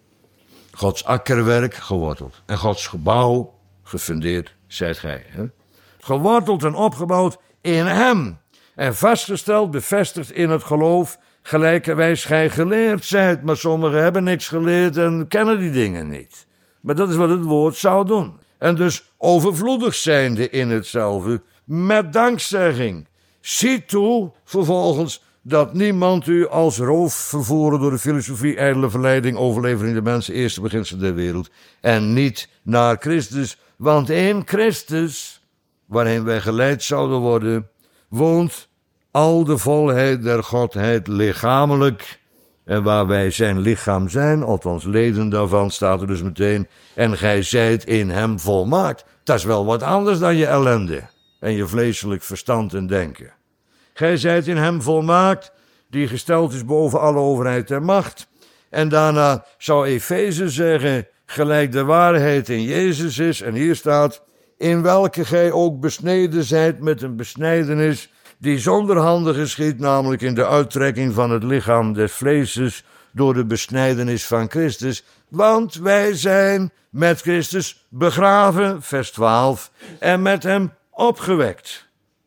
Gods akkerwerk geworteld en Gods gebouw gefundeerd zijt gij. Hè? Geworteld en opgebouwd in hem en vastgesteld, bevestigd in het geloof, gelijkerwijs gij geleerd zijt. Maar sommigen hebben niks geleerd en kennen die dingen niet. Maar dat is wat het woord zou doen. En dus overvloedig zijnde in hetzelfde, met dankzegging. Zie toe, vervolgens, dat niemand u als roof vervoeren door de filosofie, ijdele verleiding, overlevering de mensen, eerste beginsel der wereld, en niet naar Christus. Want in Christus, waarin wij geleid zouden worden, woont al de volheid der Godheid lichamelijk. En waar wij zijn lichaam zijn, althans leden daarvan, staat er dus meteen, en gij zijt in hem volmaakt. Dat is wel wat anders dan je ellende en je vleeselijk verstand en denken. Gij zijt in hem volmaakt, die gesteld is boven alle overheid en macht. En daarna zou Efeze zeggen, gelijk de waarheid in Jezus is, en hier staat, in welke gij ook besneden zijt met een besnijdenis die zonder handen geschiet, namelijk in de uittrekking van het lichaam des vleeses door de besnijdenis van Christus. Want wij zijn met Christus begraven, vers twaalf, en met hem opgewekt.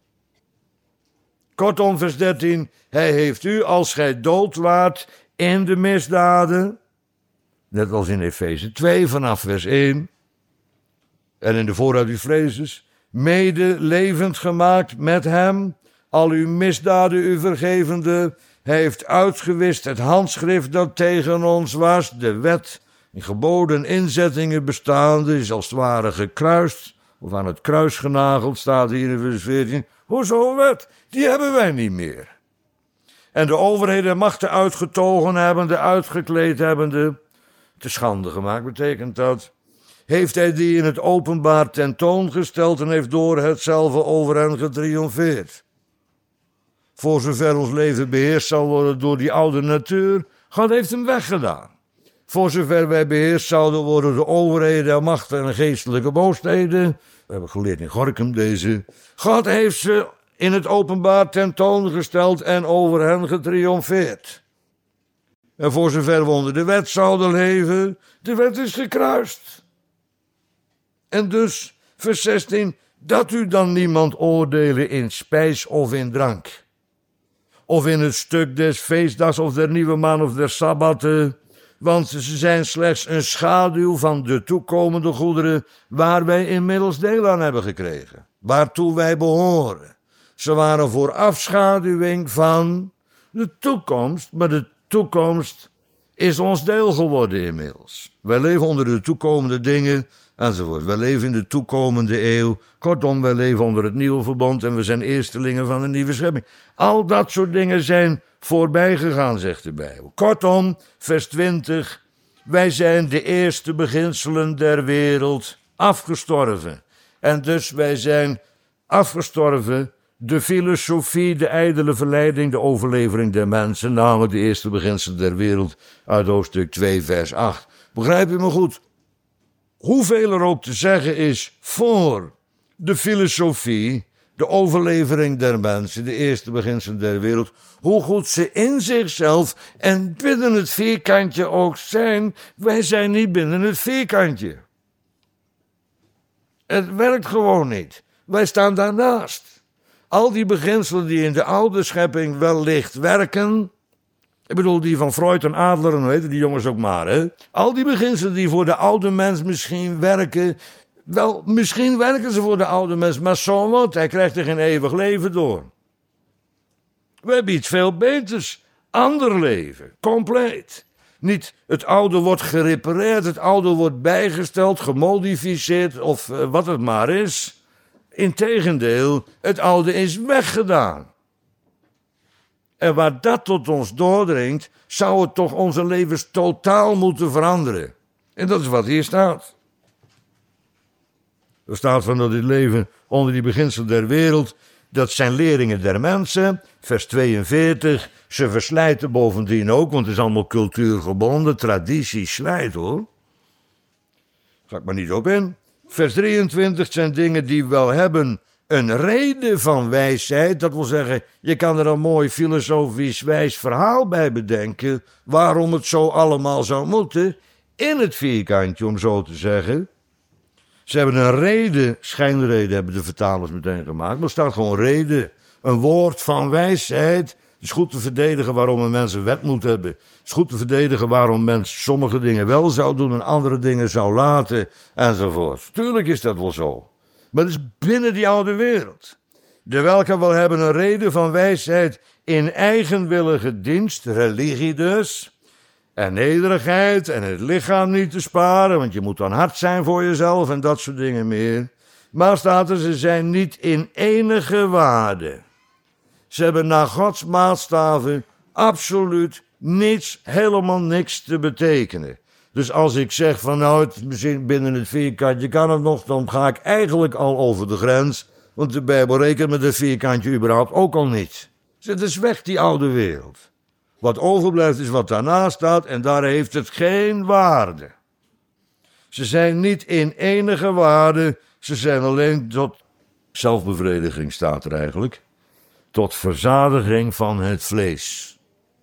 Kortom, vers dertien, hij heeft u, als gij dood waart in de misdaden, net als in Efeze twee vanaf vers één, en in de vooruit uw vleeses, mede levend gemaakt met hem, al uw misdaden u vergevende. Hij heeft uitgewist het handschrift dat tegen ons was, de wet, in geboden inzettingen bestaande, is als het ware gekruist, of aan het kruis genageld, staat hier in vers veertien. Hoezo wet? Die hebben wij niet meer. En de overheden en machten uitgetogen hebbende, uitgekleed hebbende, te schande gemaakt betekent dat, heeft hij die in het openbaar tentoongesteld en heeft door hetzelfde over hen getriomfeerd. Voor zover ons leven beheerst zal worden door die oude natuur, God heeft hem weggedaan. Voor zover wij beheerst zouden worden door overheden en machten en geestelijke boosheden, we hebben geleerd in Gorkum deze, God heeft ze in het openbaar tentoongesteld en over hen getriomfeerd. En voor zover we onder de wet zouden leven, de wet is gekruist. En dus, vers zestien, dat u dan niemand oordelen in spijs of in drank, of in het stuk des feestdags of der nieuwe maan of der sabbatten, want ze zijn slechts een schaduw van de toekomende goederen waar wij inmiddels deel aan hebben gekregen, waartoe wij behoren. Ze waren voor afschaduwing van de toekomst, maar de toekomst is ons deel geworden inmiddels. Wij leven onder de toekomende dingen enzovoort. Wij leven in de toekomende eeuw. Kortom, wij leven onder het nieuwe verbond en we zijn eerstelingen van een nieuwe schepping. Al dat soort dingen zijn voorbij gegaan, zegt de Bijbel. Kortom, vers twintig, wij zijn de eerste beginselen der wereld afgestorven. En dus wij zijn afgestorven, de filosofie, de ijdele verleiding, de overlevering der mensen, namelijk de eerste beginselen der wereld uit hoofdstuk twee, vers acht. Begrijp je me goed? Hoeveel er ook te zeggen is voor de filosofie, de overlevering der mensen, de eerste beginselen der wereld, hoe goed ze in zichzelf en binnen het vierkantje ook zijn, wij zijn niet binnen het vierkantje. Het werkt gewoon niet. Wij staan daarnaast. Al die beginselen die in de oude schepping wellicht werken. Ik bedoel, die van Freud en Adler, en hoe heet die jongens ook maar, hè? Al die beginselen die voor de oude mens misschien werken. Wel, misschien werken ze voor de oude mens, maar zo wat. Hij krijgt er geen eeuwig leven door. We hebben iets veel beters. Ander leven. Compleet. Niet het oude wordt gerepareerd, het oude wordt bijgesteld, gemodificeerd of uh, wat het maar is. Integendeel, het oude is weggedaan. En waar dat tot ons doordringt, zou het toch onze levens totaal moeten veranderen. En dat is wat hier staat. Er staat van dat dit leven onder die beginselen der wereld, dat zijn leringen der mensen, vers tweeënveertig, ze verslijten bovendien ook, want het is allemaal cultuurgebonden, traditie slijt hoor. Ga ik maar niet op in. Vers drieëntwintig zijn dingen die wel hebben een reden van wijsheid, dat wil zeggen, je kan er een mooi filosofisch wijs verhaal bij bedenken, waarom het zo allemaal zou moeten, in het vierkantje om zo te zeggen. Ze hebben een reden, schijnreden hebben de vertalers meteen gemaakt, maar er staat gewoon reden. Een woord van wijsheid. Het is goed te verdedigen waarom een mens een wet moet hebben. Het is goed te verdedigen waarom een mens sommige dingen wel zou doen en andere dingen zou laten, enzovoort. Tuurlijk is dat wel zo. Maar het is binnen die oude wereld. De welke wel hebben een reden van wijsheid in eigenwillige dienst, religie dus, en nederigheid en het lichaam niet te sparen, want je moet dan hard zijn voor jezelf en dat soort dingen meer. Maar staat er, ze zijn niet in enige waarde. Ze hebben naar Gods maatstaven absoluut niets, helemaal niks te betekenen. Dus als ik zeg van nou, het, binnen het vierkantje kan het nog, dan ga ik eigenlijk al over de grens. Want de Bijbel rekent met het vierkantje überhaupt ook al niet. Het is weg, die oude wereld. Wat overblijft is wat daarnaast staat en daar heeft het geen waarde. Ze zijn niet in enige waarde, ze zijn alleen tot zelfbevrediging staat er eigenlijk. Tot verzadiging van het vlees.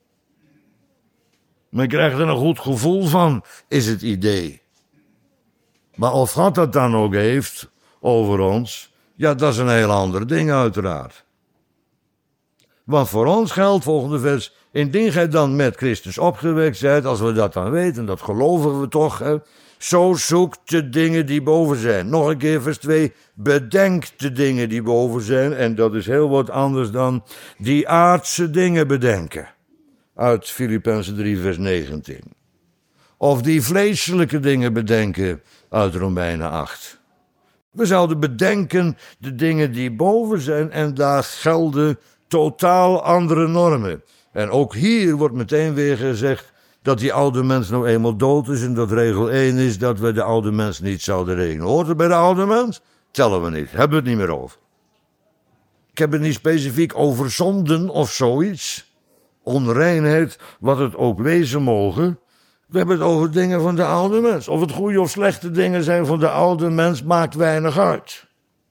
Men krijgt er een goed gevoel van, is het idee. Maar of God dat dan ook heeft over ons, ja, dat is een heel ander ding uiteraard. Want voor ons geldt, volgende vers, indien gij dan met Christus opgewekt zijt, als we dat dan weten, dat geloven we toch, hè, zo zoekt de dingen die boven zijn. Nog een keer vers twee, bedenkt de dingen die boven zijn, en dat is heel wat anders dan die aardse dingen bedenken. Uit Filippenzen drie vers negentien. Of die vleeselijke dingen bedenken uit Romeinen acht. We zouden bedenken de dingen die boven zijn en daar gelden totaal andere normen. En ook hier wordt meteen weer gezegd dat die oude mens nou eenmaal dood is en dat regel één is dat we de oude mens niet zouden rekenen. Hoort het bij de oude mens? Tellen we niet, hebben we het niet meer over. Ik heb het niet specifiek over zonden of zoiets. Onreinheid, wat het ook wezen mogen. We hebben het over dingen van de oude mens. Of het goede of slechte dingen zijn van de oude mens, maakt weinig uit.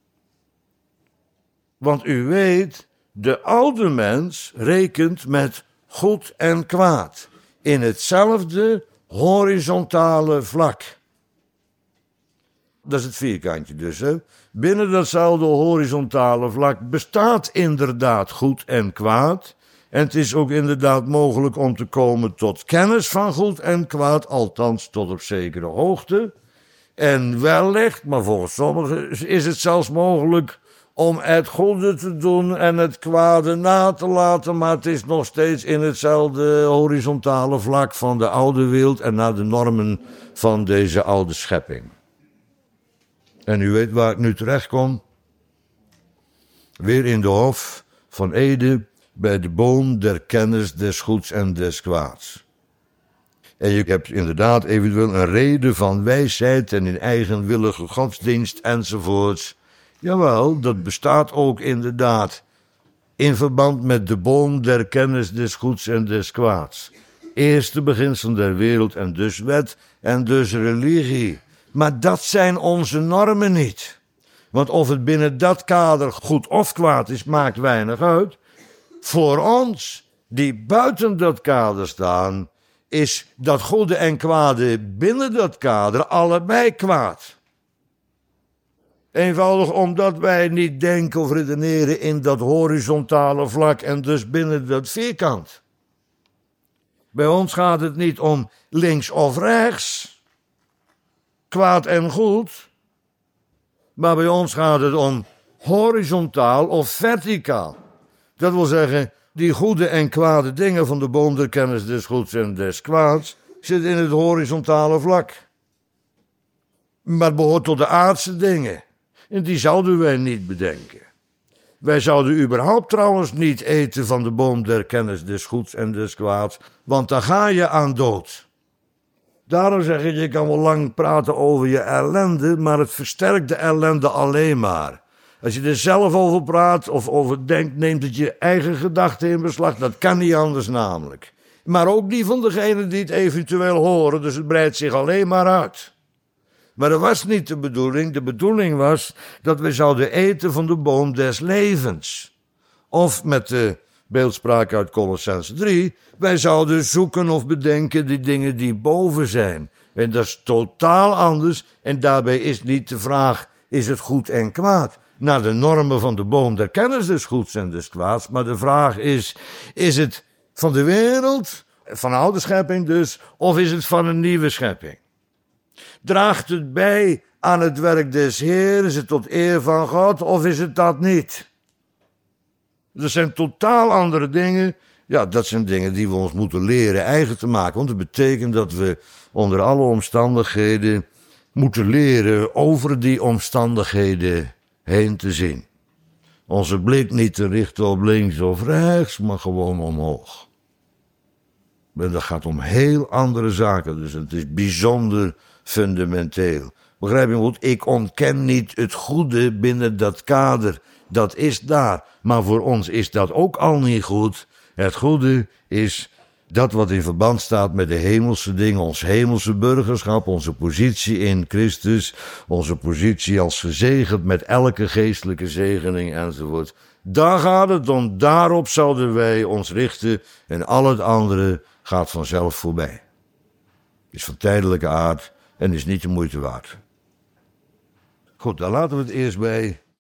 Want u weet, de oude mens rekent met goed en kwaad. In hetzelfde horizontale vlak. Dat is het vierkantje dus, hè. Binnen datzelfde horizontale vlak bestaat inderdaad goed en kwaad. En het is ook inderdaad mogelijk om te komen tot kennis van goed en kwaad, althans tot op zekere hoogte. En wellicht, maar volgens sommigen is het zelfs mogelijk om het goede te doen en het kwade na te laten, maar het is nog steeds in hetzelfde horizontale vlak van de oude wereld en naar de normen van deze oude schepping. En u weet waar ik nu terecht kom. Weer in de hof van Eden, bij de boom der kennis des goeds en des kwaads. En je hebt inderdaad eventueel een reden van wijsheid en in eigenwillige godsdienst enzovoorts. Jawel, dat bestaat ook inderdaad in verband met de boom der kennis des goeds en des kwaads. Eerste beginselen der wereld en dus wet en dus religie. Maar dat zijn onze normen niet. Want of het binnen dat kader goed of kwaad is, maakt weinig uit. Voor ons, die buiten dat kader staan, is dat goede en kwade binnen dat kader allebei kwaad. Eenvoudig omdat wij niet denken of redeneren in dat horizontale vlak en dus binnen dat vierkant. Bij ons gaat het niet om links of rechts, kwaad en goed, maar bij ons gaat het om horizontaal of verticaal. Dat wil zeggen, die goede en kwade dingen van de boom der kennis des goeds en des kwaads zitten in het horizontale vlak. Maar het behoort tot de aardse dingen. En die zouden wij niet bedenken. Wij zouden überhaupt trouwens niet eten van de boom der kennis des goeds en des kwaads, want dan ga je aan dood. Daarom zeg ik, je kan wel lang praten over je ellende, maar het versterkt de ellende alleen maar. Als je er zelf over praat of over denkt, neemt het je eigen gedachten in beslag. Dat kan niet anders namelijk. Maar ook die van degenen die het eventueel horen, dus het breidt zich alleen maar uit. Maar dat was niet de bedoeling. De bedoeling was dat we zouden eten van de boom des levens. Of met de beeldspraak uit Kolossenzen drie, wij zouden zoeken of bedenken die dingen die boven zijn. En dat is totaal anders. En daarbij is niet de vraag, is het goed en kwaad? Naar de normen van de boom der kennis des goeds en des kwaads. Maar de vraag is, is het van de wereld, van de oude schepping dus, of is het van een nieuwe schepping? Draagt het bij aan het werk des Heeren, is het tot eer van God, of is het dat niet? Dat zijn totaal andere dingen. Ja, dat zijn dingen die we ons moeten leren eigen te maken. Want dat betekent dat we onder alle omstandigheden moeten leren over die omstandigheden heen te zien. Onze blik niet te richten op links of rechts, maar gewoon omhoog. En dat gaat om heel andere zaken, dus het is bijzonder fundamenteel. Begrijp je goed? Ik ontken niet het goede binnen dat kader. Dat is daar. Maar voor ons is dat ook al niet goed. Het goede is dat wat in verband staat met de hemelse dingen, ons hemelse burgerschap, onze positie in Christus, onze positie als gezegend met elke geestelijke zegening enzovoort. Daar gaat het om, daarop zouden wij ons richten en al het andere gaat vanzelf voorbij. Is van tijdelijke aard en is niet de moeite waard. Goed, dan laten we het eerst bij